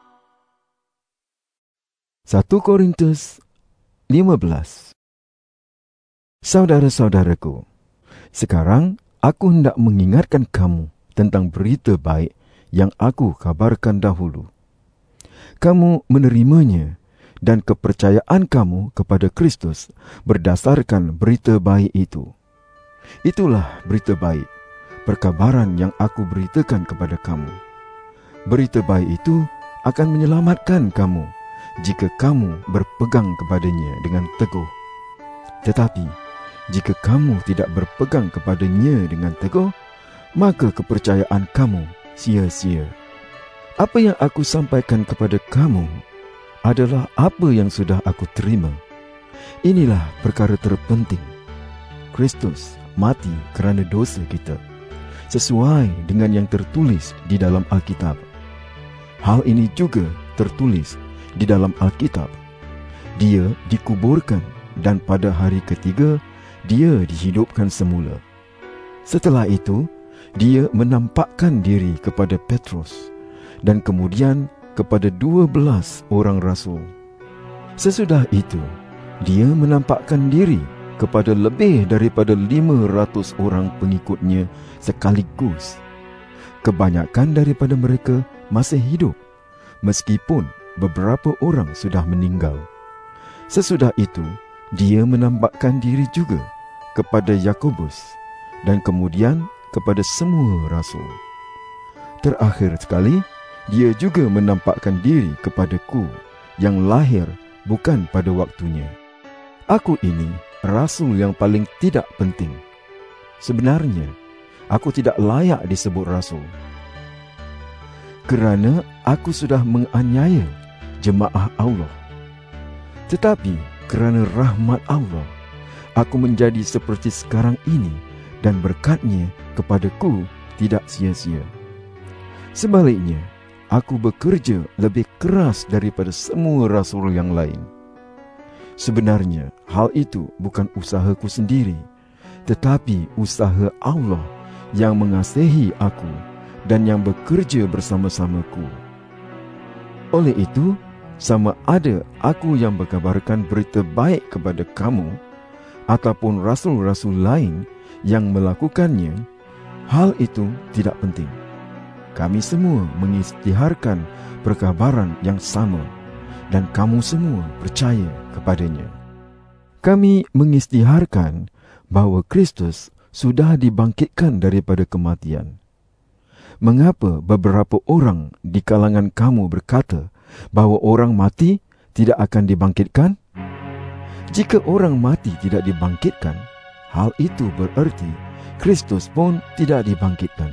1 Korintus 15. Saudara-saudaraku, sekarang aku hendak mengingatkan kamu tentang berita baik yang aku kabarkan dahulu. Kamu menerimanya, dan kepercayaan kamu kepada Kristus berdasarkan berita baik itu. Itulah berita baik, perkabaran yang aku beritakan kepada kamu. Berita baik itu akan menyelamatkan kamu jika kamu berpegang kepadanya dengan teguh. Tetapi, jika kamu tidak berpegang kepadanya dengan teguh, maka kepercayaan kamu sia-sia. Apa yang aku sampaikan kepada kamu adalah apa yang sudah aku terima. Inilah perkara terpenting. Kristus mati kerana dosa kita, sesuai dengan yang tertulis di dalam Alkitab. Hal ini juga tertulis di dalam Alkitab. Dia dikuburkan dan pada hari ketiga dia dihidupkan semula. Setelah itu, dia menampakkan diri kepada Petrus dan kemudian kepada 12 orang rasul. Sesudah itu, dia menampakkan diri kepada lebih daripada 500 orang pengikutnya sekaligus. Kebanyakan daripada mereka masih hidup, meskipun beberapa orang sudah meninggal. Sesudah itu, dia menampakkan diri juga kepada Yakobus dan kemudian kepada semua rasul. Terakhir sekali, dia juga menampakkan diri kepadaku yang lahir bukan pada waktunya. Aku ini rasul yang paling tidak penting. Sebenarnya, aku tidak layak disebut rasul, kerana aku sudah menganiaya jemaah Allah. Tetapi kerana rahmat Allah, aku menjadi seperti sekarang ini dan berkat-Nya kepadaku tidak sia-sia. Sebaliknya, aku bekerja lebih keras daripada semua rasul yang lain. Sebenarnya, hal itu bukan usahaku sendiri, tetapi usaha Allah yang mengasihi aku dan yang bekerja bersama-samaku. Oleh itu, sama ada aku yang berkabarkan berita baik kepada kamu ataupun rasul-rasul lain yang melakukannya, hal itu tidak penting. Kami semua mengisytiharkan perkabaran yang sama dan kamu semua percaya kepadanya. Kami mengisytiharkan bahawa Kristus sudah dibangkitkan daripada kematian. Mengapa beberapa orang di kalangan kamu berkata bahawa orang mati tidak akan dibangkitkan? Jika orang mati tidak dibangkitkan, hal itu bererti Kristus pun tidak dibangkitkan.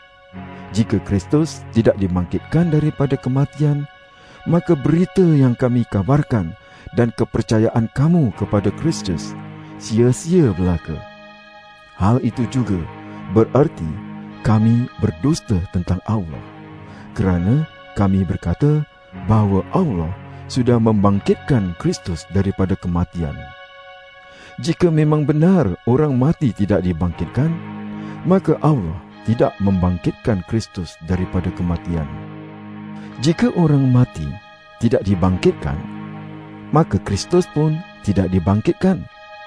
Jika Kristus tidak dibangkitkan daripada kematian, maka berita yang kami kabarkan dan kepercayaan kamu kepada Kristus sia-sia belaka. Hal itu juga berarti kami berdusta tentang Allah, kerana kami berkata bahawa Allah sudah membangkitkan Kristus daripada kematian. Jika memang benar orang mati tidak dibangkitkan, maka Allah tidak membangkitkan Kristus daripada kematian. Jika orang mati tidak dibangkitkan, maka Kristus pun tidak dibangkitkan.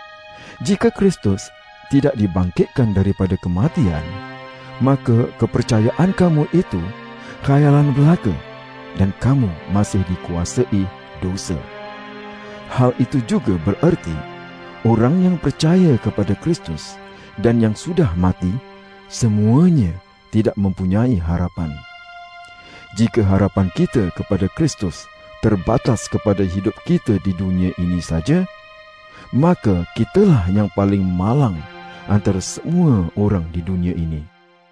Jika Kristus tidak dibangkitkan daripada kematian, maka kepercayaan kamu itu khayalan belaka dan kamu masih dikuasai dosa. Hal itu juga berarti orang yang percaya kepada Kristus dan yang sudah mati, semuanya tidak mempunyai harapan. Jika harapan kita kepada Kristus terbatas kepada hidup kita di dunia ini saja, maka kitalah yang paling malang antara semua orang di dunia ini.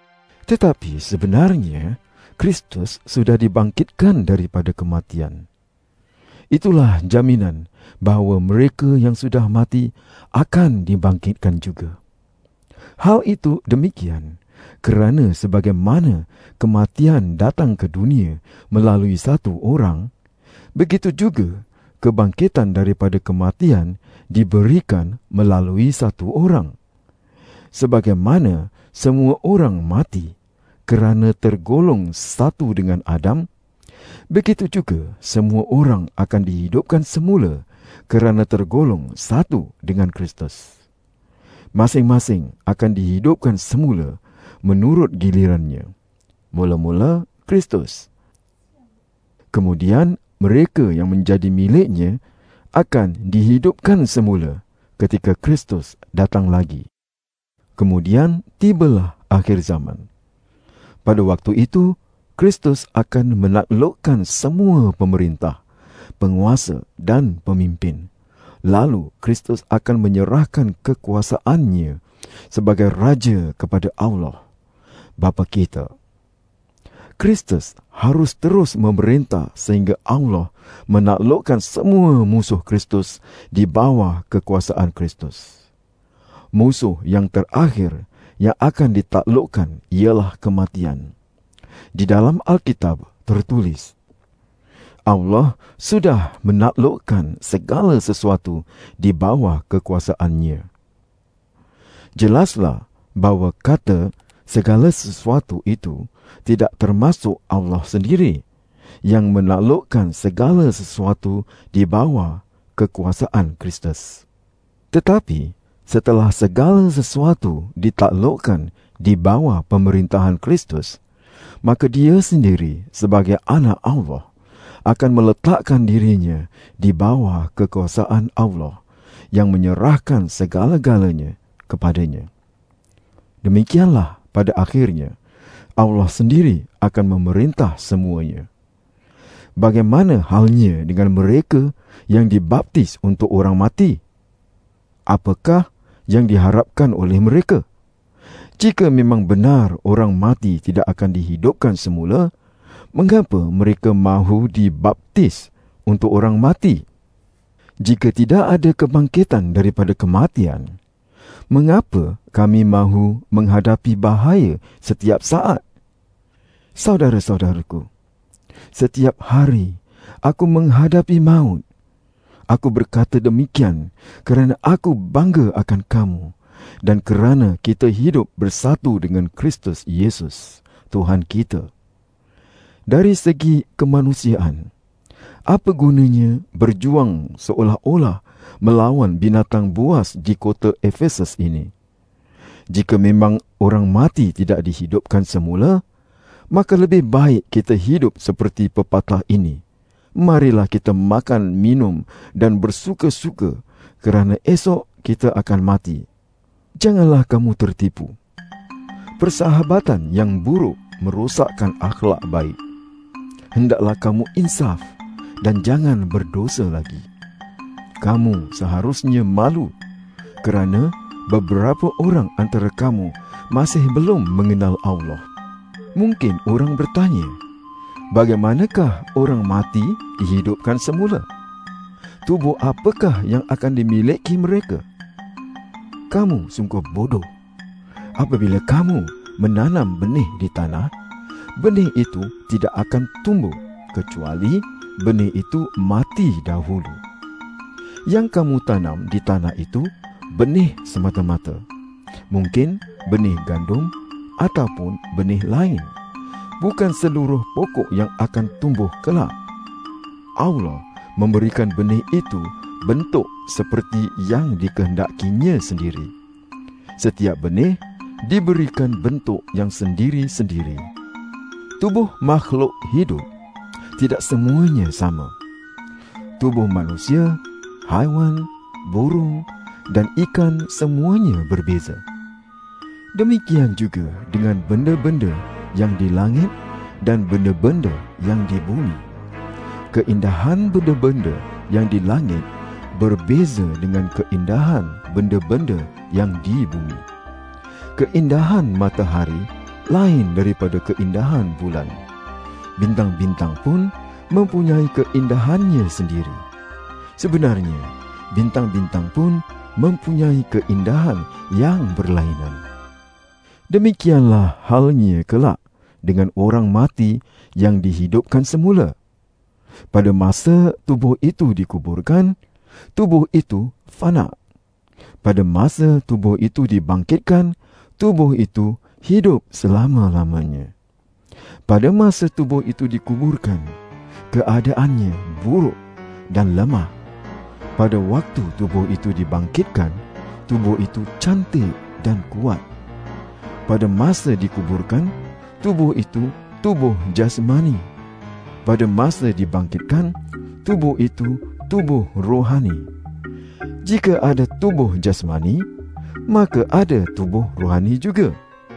Tetapi sebenarnya, Kristus sudah dibangkitkan daripada kematian. Itulah jaminan bahawa mereka yang sudah mati akan dibangkitkan juga. Hal itu demikian kerana sebagaimana kematian datang ke dunia melalui satu orang, begitu juga kebangkitan daripada kematian diberikan melalui satu orang. Sebagaimana semua orang mati kerana tergolong satu dengan Adam, begitu juga semua orang akan dihidupkan semula kerana tergolong satu dengan Kristus. Masing-masing akan dihidupkan semula menurut gilirannya. Mula-mula Kristus. Kemudian mereka yang menjadi miliknya akan dihidupkan semula ketika Kristus datang lagi. Kemudian tibalah akhir zaman. Pada waktu itu, Kristus akan menaklukkan semua pemerintah, penguasa dan pemimpin. Lalu Kristus akan menyerahkan kekuasaannya sebagai Raja kepada Allah, Bapa kita. Kristus harus terus memerintah sehingga Allah menaklukkan semua musuh Kristus di bawah kekuasaan Kristus. Musuh yang terakhir yang akan ditaklukkan ialah kematian. Di dalam Alkitab tertulis, Allah sudah menaklukkan segala sesuatu di bawah kekuasaannya. Jelaslah bahawa kata segala sesuatu itu tidak termasuk Allah sendiri yang menaklukkan segala sesuatu di bawah kekuasaan Kristus. Tetapi setelah segala sesuatu ditaklukkan di bawah pemerintahan Kristus, maka dia sendiri sebagai anak Allah akan meletakkan dirinya di bawah kekuasaan Allah yang menyerahkan segala-galanya kepadanya. Demikianlah pada akhirnya Allah sendiri akan memerintah semuanya. Bagaimana halnya dengan mereka yang dibaptis untuk orang mati? Apakah yang diharapkan oleh mereka? Jika memang benar orang mati tidak akan dihidupkan semula, mengapa mereka mahu dibaptis untuk orang mati? Jika tidak ada kebangkitan daripada kematian, mengapa kami mahu menghadapi bahaya setiap saat? Saudara-saudaraku, setiap hari aku menghadapi maut. Aku berkata demikian kerana aku bangga akan kamu dan kerana kita hidup bersatu dengan Kristus Yesus, Tuhan kita. Dari segi kemanusiaan, apa gunanya berjuang seolah-olah melawan binatang buas di kota Efesus ini? Jika memang orang mati tidak dihidupkan semula, maka lebih baik kita hidup seperti pepatah ini. Marilah kita makan, minum dan bersuka-suka kerana esok kita akan mati. Janganlah kamu tertipu. Persahabatan yang buruk merosakkan akhlak baik. Hendaklah kamu insaf dan jangan berdosa lagi. Kamu seharusnya malu kerana beberapa orang antara kamu masih belum mengenal Allah. Mungkin orang bertanya, bagaimanakah orang mati dihidupkan semula? Tubuh apakah yang akan dimiliki mereka? Kamu sungguh bodoh. Apabila kamu menanam benih di tanah, benih itu tidak akan tumbuh kecuali benih itu mati dahulu. Yang kamu tanam di tanah itu benih semata-mata. Mungkin benih gandum ataupun benih lain. Bukan seluruh pokok yang akan tumbuh kelak. Allah memberikan benih itu bentuk seperti yang dikehendakinya sendiri. Setiap benih diberikan bentuk yang sendiri-sendiri. Tubuh makhluk hidup tidak semuanya sama. Tubuh manusia, haiwan, burung dan ikan semuanya berbeza. Demikian juga dengan benda-benda yang di langit dan benda-benda yang di bumi. Keindahan benda-benda yang di langit berbeza dengan keindahan benda-benda yang di bumi. Keindahan matahari lain daripada keindahan bulan. Bintang-bintang pun mempunyai keindahannya sendiri. Sebenarnya, bintang-bintang pun mempunyai keindahan yang berlainan. Demikianlah halnya kelak dengan orang mati yang dihidupkan semula. Pada masa tubuh itu dikuburkan, tubuh itu fana. Pada masa tubuh itu dibangkitkan, tubuh itu hidup selama-lamanya. Pada masa tubuh itu dikuburkan, keadaannya buruk dan lemah. Pada waktu tubuh itu dibangkitkan, tubuh itu cantik dan kuat. Pada masa dikuburkan, tubuh itu tubuh jasmani. Pada masa dibangkitkan, tubuh itu tubuh rohani. Jika ada tubuh jasmani, maka ada tubuh rohani juga.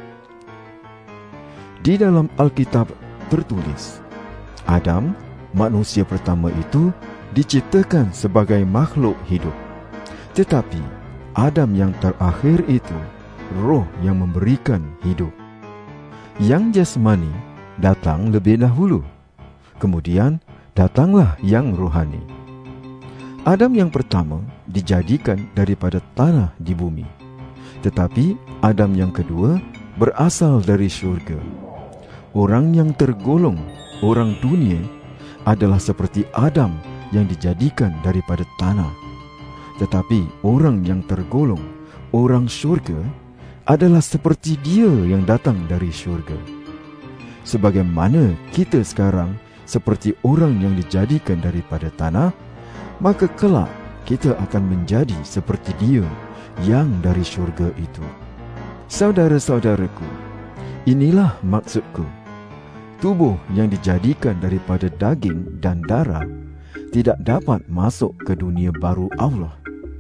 Di dalam Alkitab tertulis, Adam, manusia pertama itu, diciptakan sebagai makhluk hidup. Tetapi Adam yang terakhir itu roh yang memberikan hidup. Yang jasmani datang lebih dahulu, kemudian datanglah yang rohani. Adam yang pertama dijadikan daripada tanah di bumi, tetapi Adam yang kedua berasal dari syurga. Orang yang tergolong orang dunia adalah seperti Adam yang dijadikan daripada tanah, tetapi orang yang tergolong orang syurga adalah seperti dia yang datang dari syurga. Sebagaimana kita sekarang seperti orang yang dijadikan daripada tanah, maka kelak kita akan menjadi seperti dia yang dari syurga itu. Saudara-saudaraku, inilah maksudku. Tubuh yang dijadikan daripada daging dan darah tidak dapat masuk ke dunia baru Allah.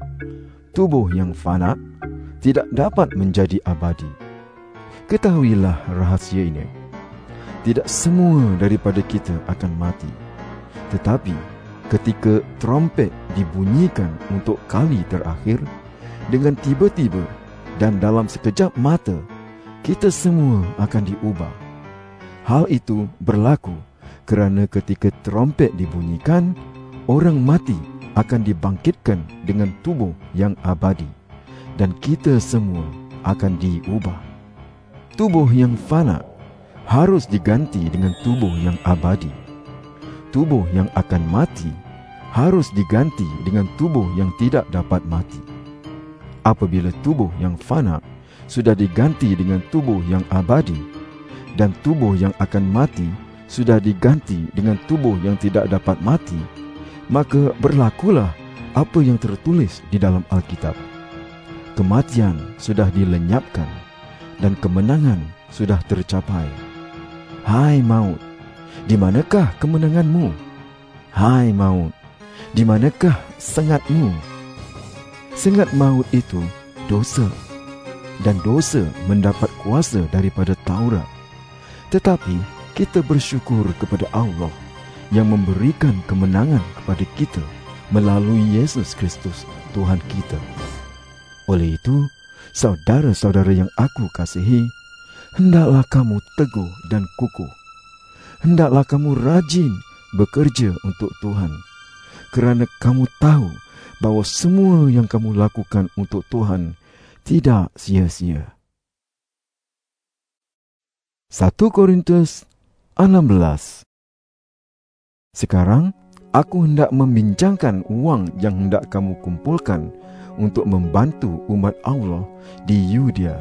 Tubuh yang fana tidak dapat menjadi abadi. Ketahuilah rahasia ini. Tidak semua daripada kita akan mati, tetapi ketika trompet dibunyikan untuk kali terakhir, dengan tiba-tiba dan dalam sekejap mata, kita semua akan diubah. Hal itu berlaku kerana ketika trompet dibunyikan, orang mati akan dibangkitkan dengan tubuh yang abadi, dan kita semua akan diubah. Tubuh yang fana harus diganti dengan tubuh yang abadi. Tubuh yang akan mati harus diganti dengan tubuh yang tidak dapat mati. Apabila tubuh yang fana sudah diganti dengan tubuh yang abadi, dan tubuh yang akan mati sudah diganti dengan tubuh yang tidak dapat mati, maka berlakulah apa yang tertulis di dalam Alkitab. Kematian sudah dilenyapkan dan kemenangan sudah tercapai. Hai maut, di manakah kemenanganmu? Hai maut, di manakah sengatmu? Sengat maut itu dosa, dan dosa mendapat kuasa daripada Taurat. Tetapi kita bersyukur kepada Allah yang memberikan kemenangan kepada kita melalui Yesus Kristus Tuhan kita. Oleh itu, saudara-saudara yang aku kasihi, hendaklah kamu teguh dan kukuh. Hendaklah kamu rajin bekerja untuk Tuhan, kerana kamu tahu bahawa semua yang kamu lakukan untuk Tuhan tidak sia-sia. 1 Korintus 16. Sekarang aku hendak membincangkan uang yang hendak kamu kumpulkan untuk membantu umat Allah di Yudea.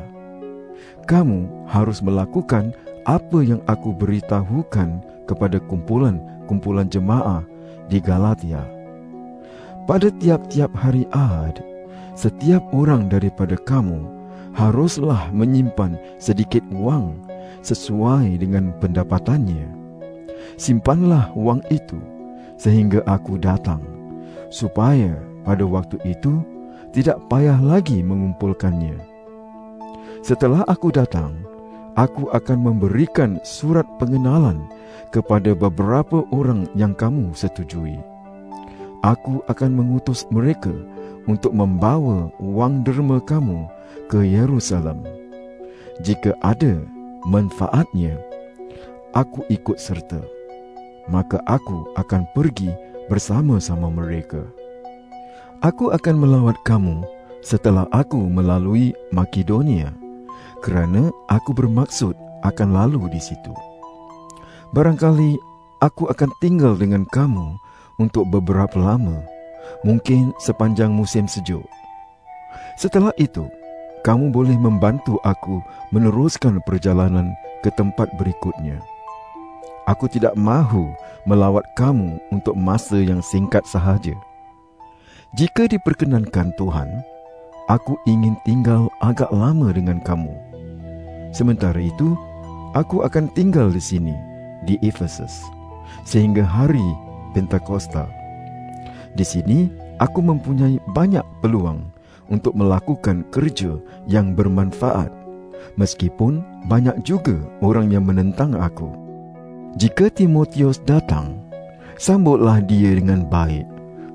Kamu harus melakukan apa yang aku beritahukan kepada kumpulan-kumpulan jemaah di Galatia. Pada tiap-tiap hari Ahad, setiap orang daripada kamu haruslah menyimpan sedikit wang sesuai dengan pendapatannya. Simpanlah wang itu sehingga aku datang, supaya pada waktu itu tidak payah lagi mengumpulkannya. Setelah aku datang, aku akan memberikan surat pengenalan kepada beberapa orang yang kamu setujui. Aku akan mengutus mereka untuk membawa wang derma kamu ke Yerusalem. Jika ada manfaatnya, aku ikut serta, maka aku akan pergi bersama-sama mereka. Aku akan melawat kamu setelah aku melalui Makedonia, kerana aku bermaksud akan lalu di situ. Barangkali aku akan tinggal dengan kamu untuk beberapa lama, mungkin sepanjang musim sejuk. Setelah itu, kamu boleh membantu aku meneruskan perjalanan ke tempat berikutnya. Aku tidak mahu melawat kamu untuk masa yang singkat sahaja. Jika diperkenankan Tuhan, aku ingin tinggal agak lama dengan kamu. Sementara itu, aku akan tinggal di sini, di Efesus, sehingga hari Pentakosta. Di sini, aku mempunyai banyak peluang untuk melakukan kerja yang bermanfaat, meskipun banyak juga orang yang menentang aku. Jika Timotius datang, sambutlah dia dengan baik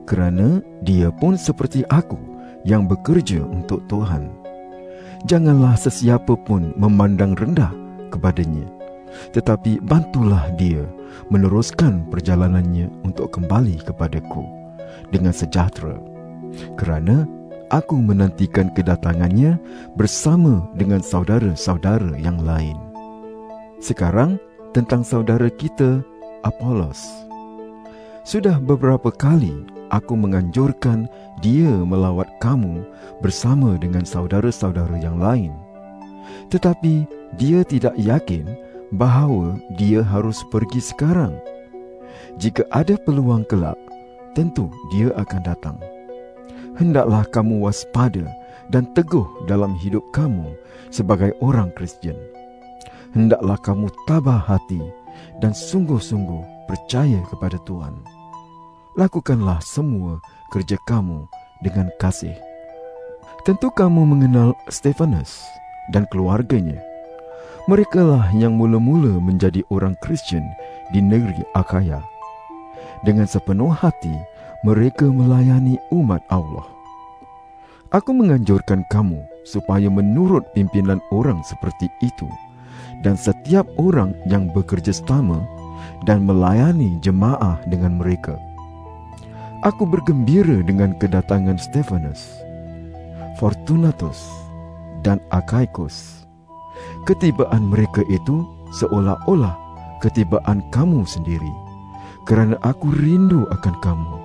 kerana dia pun seperti aku yang bekerja untuk Tuhan. Janganlah sesiapa pun memandang rendah kepadanya, tetapi bantulah dia meneruskan perjalanannya untuk kembali kepadaku dengan sejahtera, kerana aku menantikan kedatangannya bersama dengan saudara-saudara yang lain. Sekarang tentang saudara kita Apolos. Sudah beberapa kali aku menganjurkan dia melawat kamu bersama dengan saudara-saudara yang lain. Tetapi dia tidak yakin bahawa dia harus pergi sekarang. Jika ada peluang kelak, tentu dia akan datang. Hendaklah kamu waspada dan teguh dalam hidup kamu sebagai orang Kristian. Hendaklah kamu tabah hati dan sungguh-sungguh percaya kepada Tuhan. Lakukanlah semua kerja kamu dengan kasih. Tentu kamu mengenal Stefanus dan keluarganya. Merekalah yang mula-mula menjadi orang Kristian di negeri Akhaya. Dengan sepenuh hati, mereka melayani umat Allah. Aku menganjurkan kamu supaya menurut pimpinan orang seperti itu, dan setiap orang yang bekerja sama dan melayani jemaah dengan mereka. Aku bergembira dengan kedatangan Stefanus, Fortunatus dan Achaicus. Ketibaan mereka itu seolah-olah ketibaan kamu sendiri, kerana aku rindu akan kamu.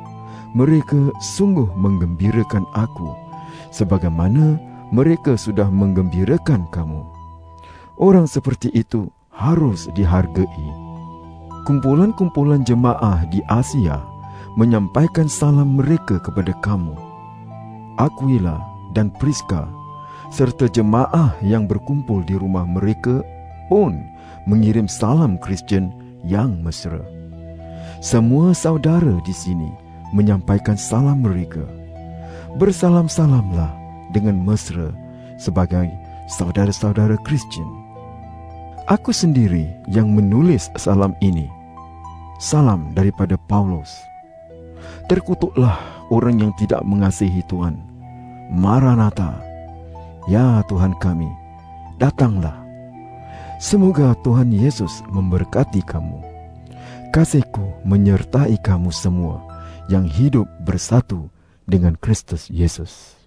Mereka sungguh menggembirakan aku, sebagaimana mereka sudah menggembirakan kamu. Orang seperti itu harus dihargai. Kumpulan-kumpulan jemaah di Asia menyampaikan salam mereka kepada kamu. Aquila dan Priska serta jemaah yang berkumpul di rumah mereka pun mengirim salam Kristian yang mesra. Semua saudara di sini menyampaikan salam mereka. Bersalam-salamlah dengan mesra sebagai saudara-saudara Kristian. Aku sendiri yang menulis salam ini. Salam daripada Paulus. Terkutuklah orang yang tidak mengasihi Tuhan. Maranatha, ya Tuhan kami, datanglah. Semoga Tuhan Yesus memberkati kamu. Kasihku menyertai kamu semua yang hidup bersatu dengan Kristus Yesus.